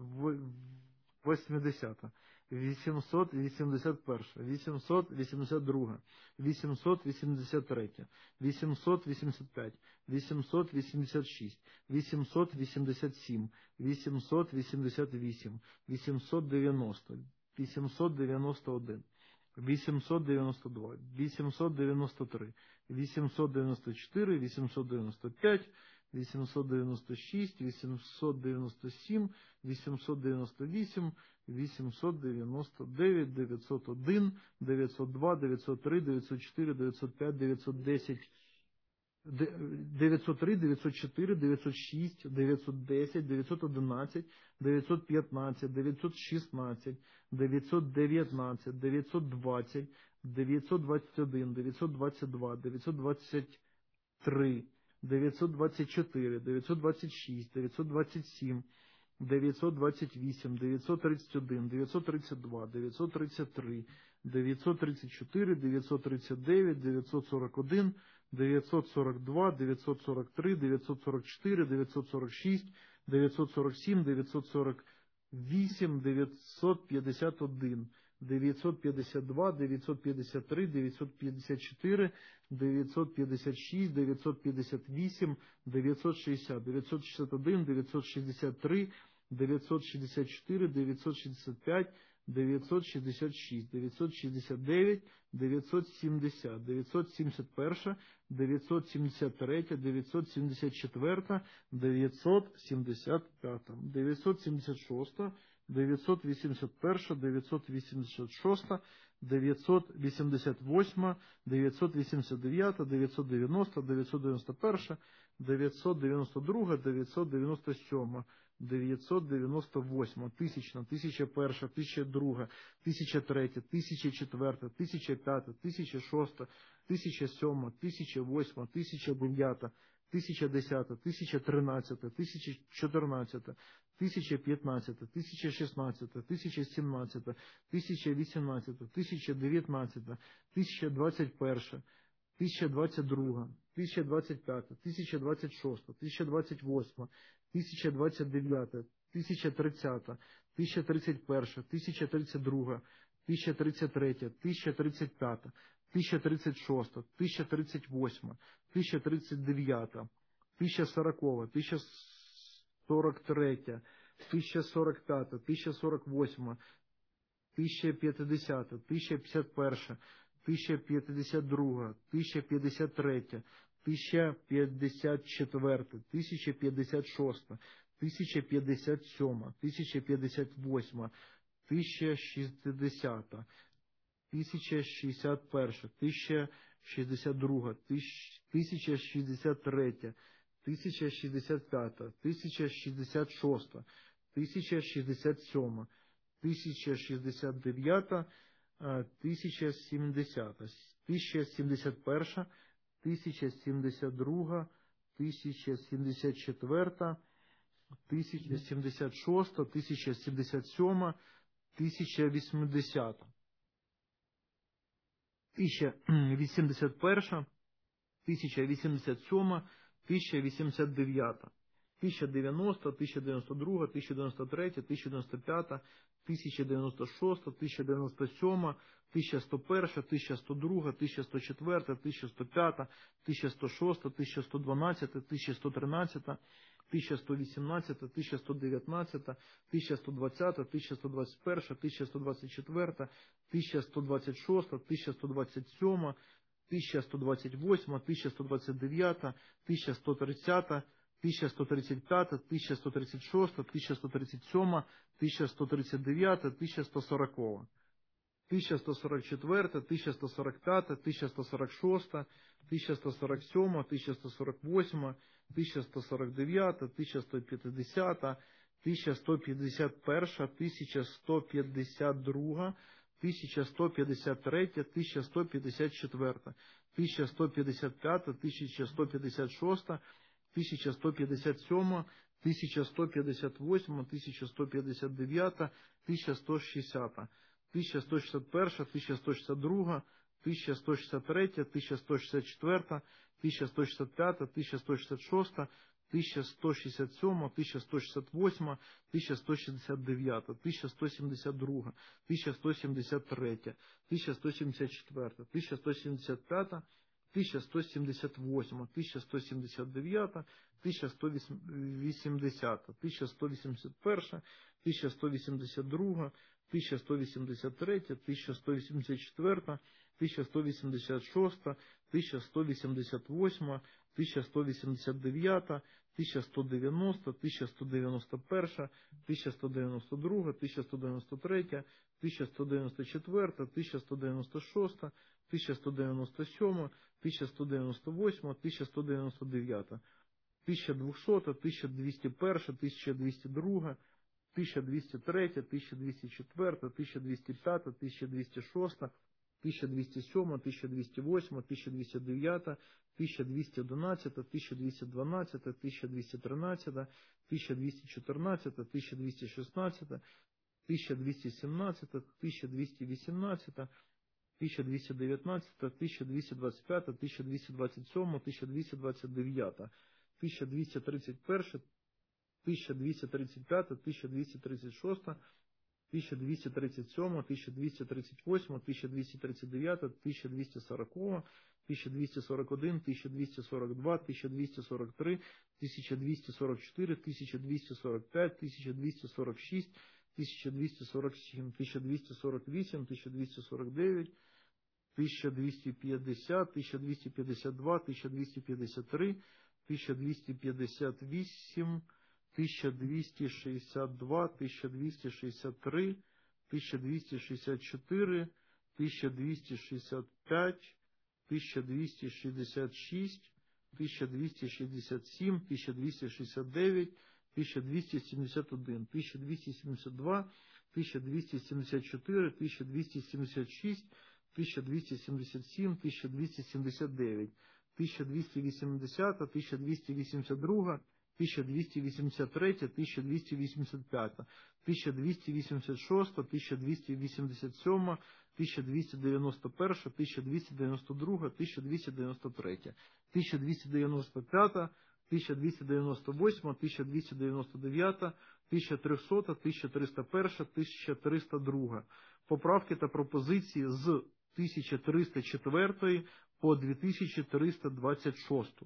вісімдесят, вісімсот вісімдесят один, вісімсот вісімдесят два, вісімсот вісімдесят три, вісімсот вісімдесят п'ять, вісімсот вісімдесят шість, вісімсот вісімдесят сім, вісімсот вісімдесят вісім, вісімсот дев'яносто, вісімсот дев'яносто один, вісімсот дев'яносто два, вісімсот дев'яносто три, вісімсот дев'яносто чотири, вісімсот дев'яносто п'ять, вісімсот дев'яносто шість, вісімсот дев'яносто сім, вісімсот дев'яносто вісім, вісімсот дев'яносто дев'ять, дев'ятсот один, дев'ятсот два, дев'ятсот три, дев'ятсот чотири, дев'ятсот п'ять, дев'ятсот десять, дев'ятсот три, дев'ятсот чотири, дев'ятсот шість, дев'ятсот десять, дев'ятсот одинадцять, дев'ятсот п'ятнадцять, дев'ятсот шістнадцять, дев'ятсот дев'ятнадцять, дев'ятсот двадцять, дев'ятсот двадцять один, дев'ятсот двадцять два, дев'ятсот двадцять три, дев'ятсот двадцять чотири, дев'ятсот двадцять шість, дев'ятсот двадцять сім, дев'ятсот двадцять вісім, дев'ятсот тридцять один, дев'ятсот тридцять два, дев'ятсот тридцять три, дев'ятсот тридцять чотири, дев'ятсот тридцять дев'ять, дев'ятсот сорок один, дев'ятсот сорок два, дев'ятсот сорок три, дев'ятсот сорок чотири, дев'ятсот сорок шість, дев'ятсот сорок сім, дев'ятсот сорок вісім, дев'ятсот п'ятдесят один, дев'ятсот п'ятдесят два, дев'ятсот п'ятдесят три, дев'ятсот п'ятдесят чотири, дев'ятсот п'ятдесят шість, дев'ятсот п'ятдесят вісім, дев'ятсот шістдесят, дев'ятсот шістдесят один, дев'ятсот шістдесят три, дев'ятсот шістдесят чотири, дев'ятсот шістдесят п'ять, дев'ятсот шістдесят шість, дев'ятсот шістдесят дев'ять, дев'ятсот сімдесят, дев'ятсот сімдесят один, дев'ятсот сімдесят три, дев'ятсот сімдесят чотири, дев'ятсот сімдесят п'ять, дев'ятсот сімдесят шість, дев'ятсот вісімдесят один, дев'ятсот вісімдесят шість, дев'ятсот вісімдесят вісім, дев'ятсот вісімдесят дев'ять, дев'ятсот дев'яносто, дев'ятсот дев'яносто один, дев'ятсот дев'яносто два, дев'ятсот дев'яносто сім, дев'ятсот дев'яносто вісім, тисячна, тисяча перша, тисяча друга, тисяча третя, тисяча четверта, тисяча п'ята, тисяча шоста, тисяча сьома, тисяча восьма, тисяча дев'ята, тисяча десята, тисяча тринадцята, тисяча чотирнадцята, тисяча п'ятнадцята, тисяча шістнадцята, тисяча сімнадцята, тисяча вісімнадцята, тисяча дев'ятнадцята, тисяча двадцять перша, тисяча двадцять друга, тисяча двадцять п'ята, тисяча двадцять шоста, тисяча двадцять восьма, тисяча двадцять дев'ята, тисяча тридцята, тисяча тридцять перша, тисяча тридцять друга, тисяча тридцять третя, тисяча тридцять п'ята, тисяча тридцять шоста, тисяча тридцять восьма, тисяча тридцять дев'ята, тисяча сорокова, тисяча сорок третя, тисяча сорок п'ята, тисяча сорок восьма, тисяча п'ятдесята, тисяча п'ятдесят перша, тисяча п'ятдесят друга, тисяча п'ятдесят третя, тисяча п'ятдесят четверта, тисяча п'ятдесят шоста, тисяча п'ятдесят сьома, тисяча п'ятдесят восьма, тисяча шістдесята, тисяча шістдесят перша, тисяча шістдесят друга, тисяча шістдесят третя, тисяча шістдесят п'ята, тисяча шістдесят шоста, тисяча шістдесят сьома, тисяча шістдесят дев'ята, тисяча сімдесята, тисяча сімдесят перша, тисяча сімдесят друга, тисяча сімдесят четверта, тисяча сімдесят шоста, тисяча сімдесят сьома, тисяча вісімдесята, тисяча вісімдесят перша, тисяча вісімдесят сьома, тисяча вісімдесят дев'ята, тисяча дев'яносто, тисяча дев'яносто друга, тисяча дев'яносто третя, тисяча дев'яносто п'ята, тисяча дев'яносто шоста, тисяча дев'яносто сьома, тисяча сто перша, тисяча сто друга, тисяча сто четверта, тисяча сто п'ята, тисяча сто шоста, тисяча сто дванадцята, тисяча сто тринадцята, тисяча сто вісімнадцята, тисяча сто дев'ятнадцята, тисяча сто двадцята, тисяча сто двадцять перша, тисяча сто двадцять четверта, тисяча сто двадцять шоста, тисяча сто двадцять сьома, тисяча сто двадцять восьма, тисяча сто двадцять дев'ята, тисяча сто тридцята, тисяча сто тридцять п'ята, тисяча сто тридцять шоста, тисяча сто тридцять сьома, тисяча сто тридцять дев'ята, тисяча сто сорокова, тисяча сто сорок четверта, тисяча сто сорок п'ята, тисяча сто сорок шоста, тисяча сто сорок сьома, тисяча сто сорок восьма, тисяча сто сорок дев'ята, тисяча сто п'ятдесята, тисяча сто п'ятдесят перша, тисяча сто п'ятдесят друга, тисяча сто п'ятдесят третя, тисяча сто п'ятдесят четверта, тисяча сто п'ятдесят п'ята, тисяча сто п'ятдесят шоста, тисяча сто п'ятдесят сьома, тисяча сто п'ятдесят восьма, тисяча сто п'ятдесят дев'ята, тисяча сто шістдесята, тисяча сто шістдесят перша, тисяча сто шістдесят друга, тисяча сто шістдесят третя, тисяча сто шістдесят четверта, тисяча сто шістдесят п'ята, тисяча сто шістдесят шоста, тисяча сто шістдесят сьома, тисяча сто шістдесят восьма, тисяча сто шістдесят дев'ята, тисяча сто сімдесят друга, тисяча сто сімдесят третя, тисяча сто сімдесят четверта, тисяча сто сімдесят п'ята, тисяча сто сімдесят восьма, тисяча сто сімдесят дев'ята, тисяча сто вісімдесята, тисяча сто вісімдесят перша, тисяча сто вісімдесят друга, тисяча сто вісімдесят третя, тисяча сто вісімдесят четверта, тисяча сто вісімдесят шоста, тисяча сто вісімдесят восьма, тисяча сто вісімдесят дев'ята, тисяча сто дев'яносто, тисяча сто дев'яносто перша, тисяча сто дев'яносто друга, тисяча сто дев'яносто третя, тисяча сто дев'яносто четверта, тисяча сто дев'яносто шоста, тисяча сто дев'яносто сьома, тисяча сто дев'яносто восьма, тисяча сто дев'яносто дев'ята, тисяча двохсота, тисяча двісті перша, тисяча двісті друга, тисяча двісті третя, тисяча двісті четверта, тисяча двісті п'ята, тисяча двісті шоста, тисяча двісті сьома, тисяча двісті восьма, тисяча двісті дев'ята, тисяча двісті одинадцята, тисяча двісті дванадцята, тисяча двісті тринадцята, тисяча двісті чотирнадцята, тисяча двісті шістнадцята, тисяча двісті сімнадцята, тисяча двісті вісімнадцята, тисяча двісті дев'ятнадцята, тисяча двісті двадцять п'ята, тисяча двісті двадцять сьома, тисяча двісті двадцять дев'ята, тисяча двісті тридцять перша, тисяча двісті тридцять п'ята, тисяча двісті тридцять шоста, тисяча двісті тридцять сім, тисяча двісті тридцять вісім, тисяча двісті тридцять дев'ять, тисяча двісті сорок, тисяча двісті сорок один, тисяча двісті сорок два, тисяча двісті сорок три, тисяча двісті сорок чотири, тисяча двісті сорок п'ять, тисяча двісті сорок шість, тисяча двісті сорок сім, тисяча двісті сорок вісім, тисяча двісті сорок дев'ять, тисяча двісті п'ятдесят, тисяча двісті п'ятдесят два, тисяча двісті п'ятдесят три, тисяча двісті п'ятдесят вісім, тисяча двісті шістдесят два, тисяча двісті шістдесят три, тисяча двісті шістдесят чотири, тисяча двісті шістдесят п'ять, тисяча двісті шістдесят шість, тисяча двісті шістдесят сім, тисяча двісті шістдесят дев'ять, тисяча двісті сімдесят один, тисяча двісті сімдесят два, тисяча двісті сімдесят чотири, тисяча двісті сімдесят шість, тисяча двісті сімдесят сім, тисяча двісті сімдесят дев'ять, тисяча двісті вісімдесят, тисяча двісті вісімдесят два, тисяча двісті вісімдесят три, тисяча двісті вісімдесят п'ять, тисяча двісті вісімдесят шість, тисяча двісті вісімдесят сім, тисяча двісті дев'яносто один, тисяча двісті дев'яносто два, тисяча двісті дев'яносто три, тисяча двісті дев'яносто п'ять, тисяча двісті дев'яносто вісім, тисяча двісті дев'яносто дев'ять, тисяча триста, тисяча триста один, тисяча триста два. Поправки та пропозиції з тисяча триста чотири по дві тисячі триста двадцять шість.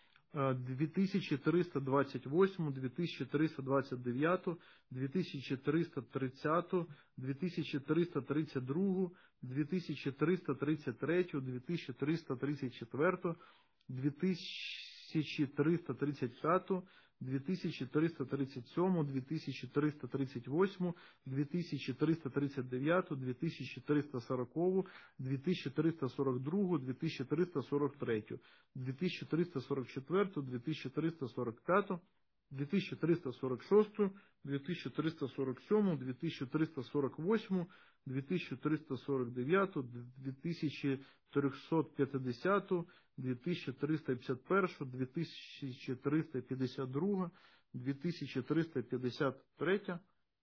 дві тисячі триста двадцять вісім, дві тисячі триста двадцять дев'ять, дві тисячі триста тридцять, дві тисячі триста тридцять два, дві тисячі триста тридцять три, дві тисячі триста тридцять чотири, дві тисячі триста тридцять п'ять, дві тисячі триста тридцять сім, дві тисячі триста тридцять вісім, дві тисячі триста тридцять дев'ять, дві тисячі триста сорок, дві тисячі триста сорок два, дві тисячі триста сорок три, дві тисячі триста сорок чотири, дві тисячі триста сорок п'ять, дві тисячі триста сорок шість, дві тисячі триста сорок сім, дві тисячі триста сорок вісім, дві тисячі триста сорок дев'ять, дві тисячі триста п'ятдесят, дві тисячі триста п'ятдесят один, дві тисячі триста п'ятдесят два, дві тисячі триста п'ятдесят три,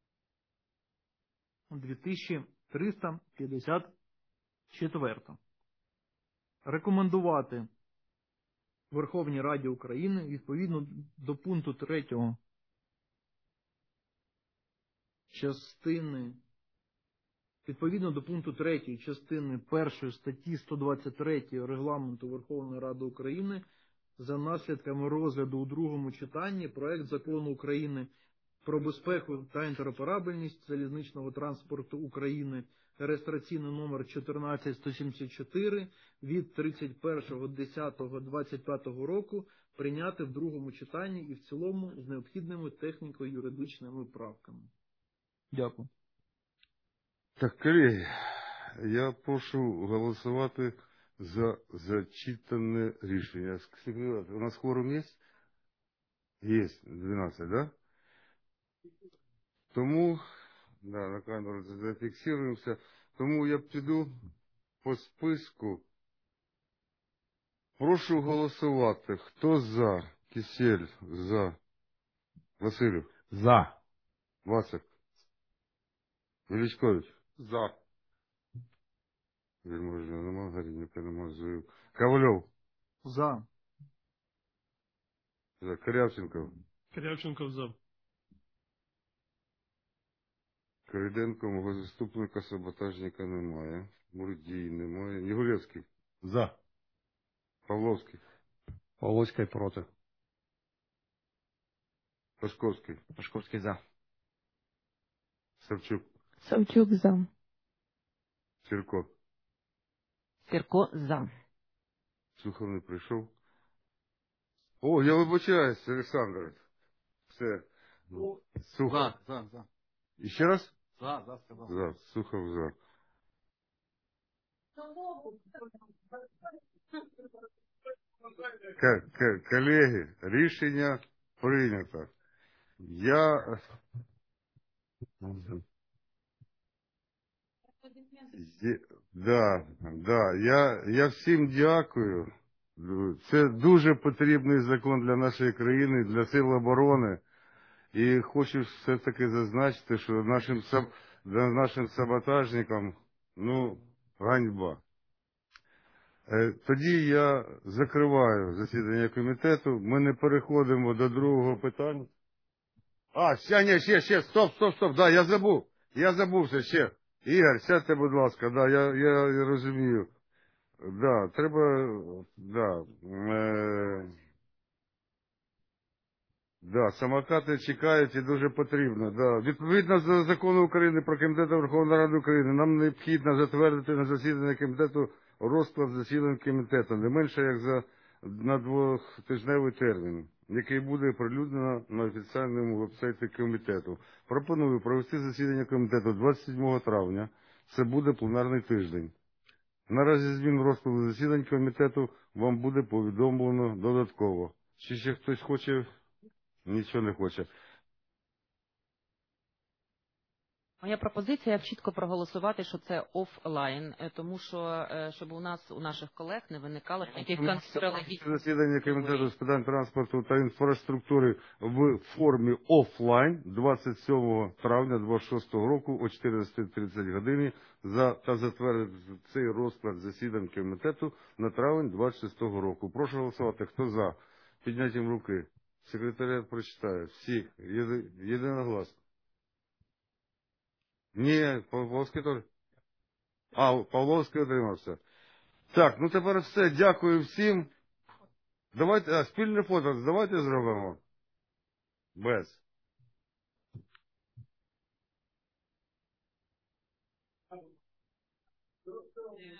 дві тисячі триста п'ятдесят четыре. Рекомендувати Верховній Раді України відповідно до пункту третього частини Відповідно до пункту третьої частини першої статті сто двадцять три Регламенту Верховної Ради України за наслідками розгляду у другому читанні проект Закону України про безпеку та інтероперабельність залізничного транспорту України, реєстраційний номер чотирнадцять сто сімдесят чотири від тридцять першого десятого двадцять п'ятого року прийняти в другому читанні і в цілому з необхідними техніко-юридичними правками. Дякую. Так, колеги, я прошу голосувати за зачитане рішення. Секретар, у нас кворум є? Є, дванадцять, да? Тому, да, на камеру зафіксуємося, тому я піду по списку. Прошу голосувати. Хто за? Кисель, за. Василів. За. Васик. Величкович. За. Вельможна нема, Гарінюка нема, Зуїв. Ковальов. За. За. Корявченков. Корявченков за. Кориденко, мого заступника, саботажника немає. Мурдій немає. Нігулевський. За. Павловський. Павловський проти. Пашковський. Пашковський за. Савчук. Савчук за. Сірко. Сірко за. Сухов не прийшов. О, я вибачаюсь, Олександр. Все. Сухов. За, за, за. І ще раз? За, за, сказав. За. Сухов за. К- к- Колеги, рішення прийнято. Я... Є- Да, да. Я, я всім дякую. Це дуже потрібний закон для нашої країни, для сил оборони. І хочу все-таки зазначити, що нашим, саб- для нашим саботажникам, ну, ганьба. Е, Тоді я закриваю засідання комітету. Ми не переходимо до другого питання. А, ще, ні, ще, ще, стоп, стоп, стоп, да, я забув. Я забувся ще. Ігор, сядьте, будь ласка, да, я, я, я розумію. Да, треба, да, е, да, самокати чекають і дуже потрібно. Да. Відповідно до закону України про Комітет Верховної Ради України, нам необхідно затвердити на засідання комітету розклад засідань комітету, не менше як за на двохтижневий термін, який буде оприлюднено на офіційному вебсайті комітету. Пропоную провести засідання комітету двадцять сьомого травня, це буде пленарний тиждень. Наразі змін розкладу засідань комітету вам буде повідомлено додатково. Чи ще хтось хоче? Нічого не хоче. Моя пропозиція чітко проголосувати, що це офлайн, е, тому що, е, щоб у нас, у наших колег не виникало ніяких конспірологічних. Засідання Комітету з питань транспорту та інфраструктури в формі офлайн двадцять сьомого травня двадцять шостого року о чотирнадцятій тридцять годині за, та затвердити цей розклад засідань комітету на травень двадцять шостого року. Прошу голосувати. Хто за? Підняттям руки. Секретаріат прочитає. Всіх. Єди, єдиногласно. Ні, Павловський теж. А, Павловський отримався. Так, ну тепер все. Дякую всім. Давайте, а, спільне фото, давайте зробимо. Без.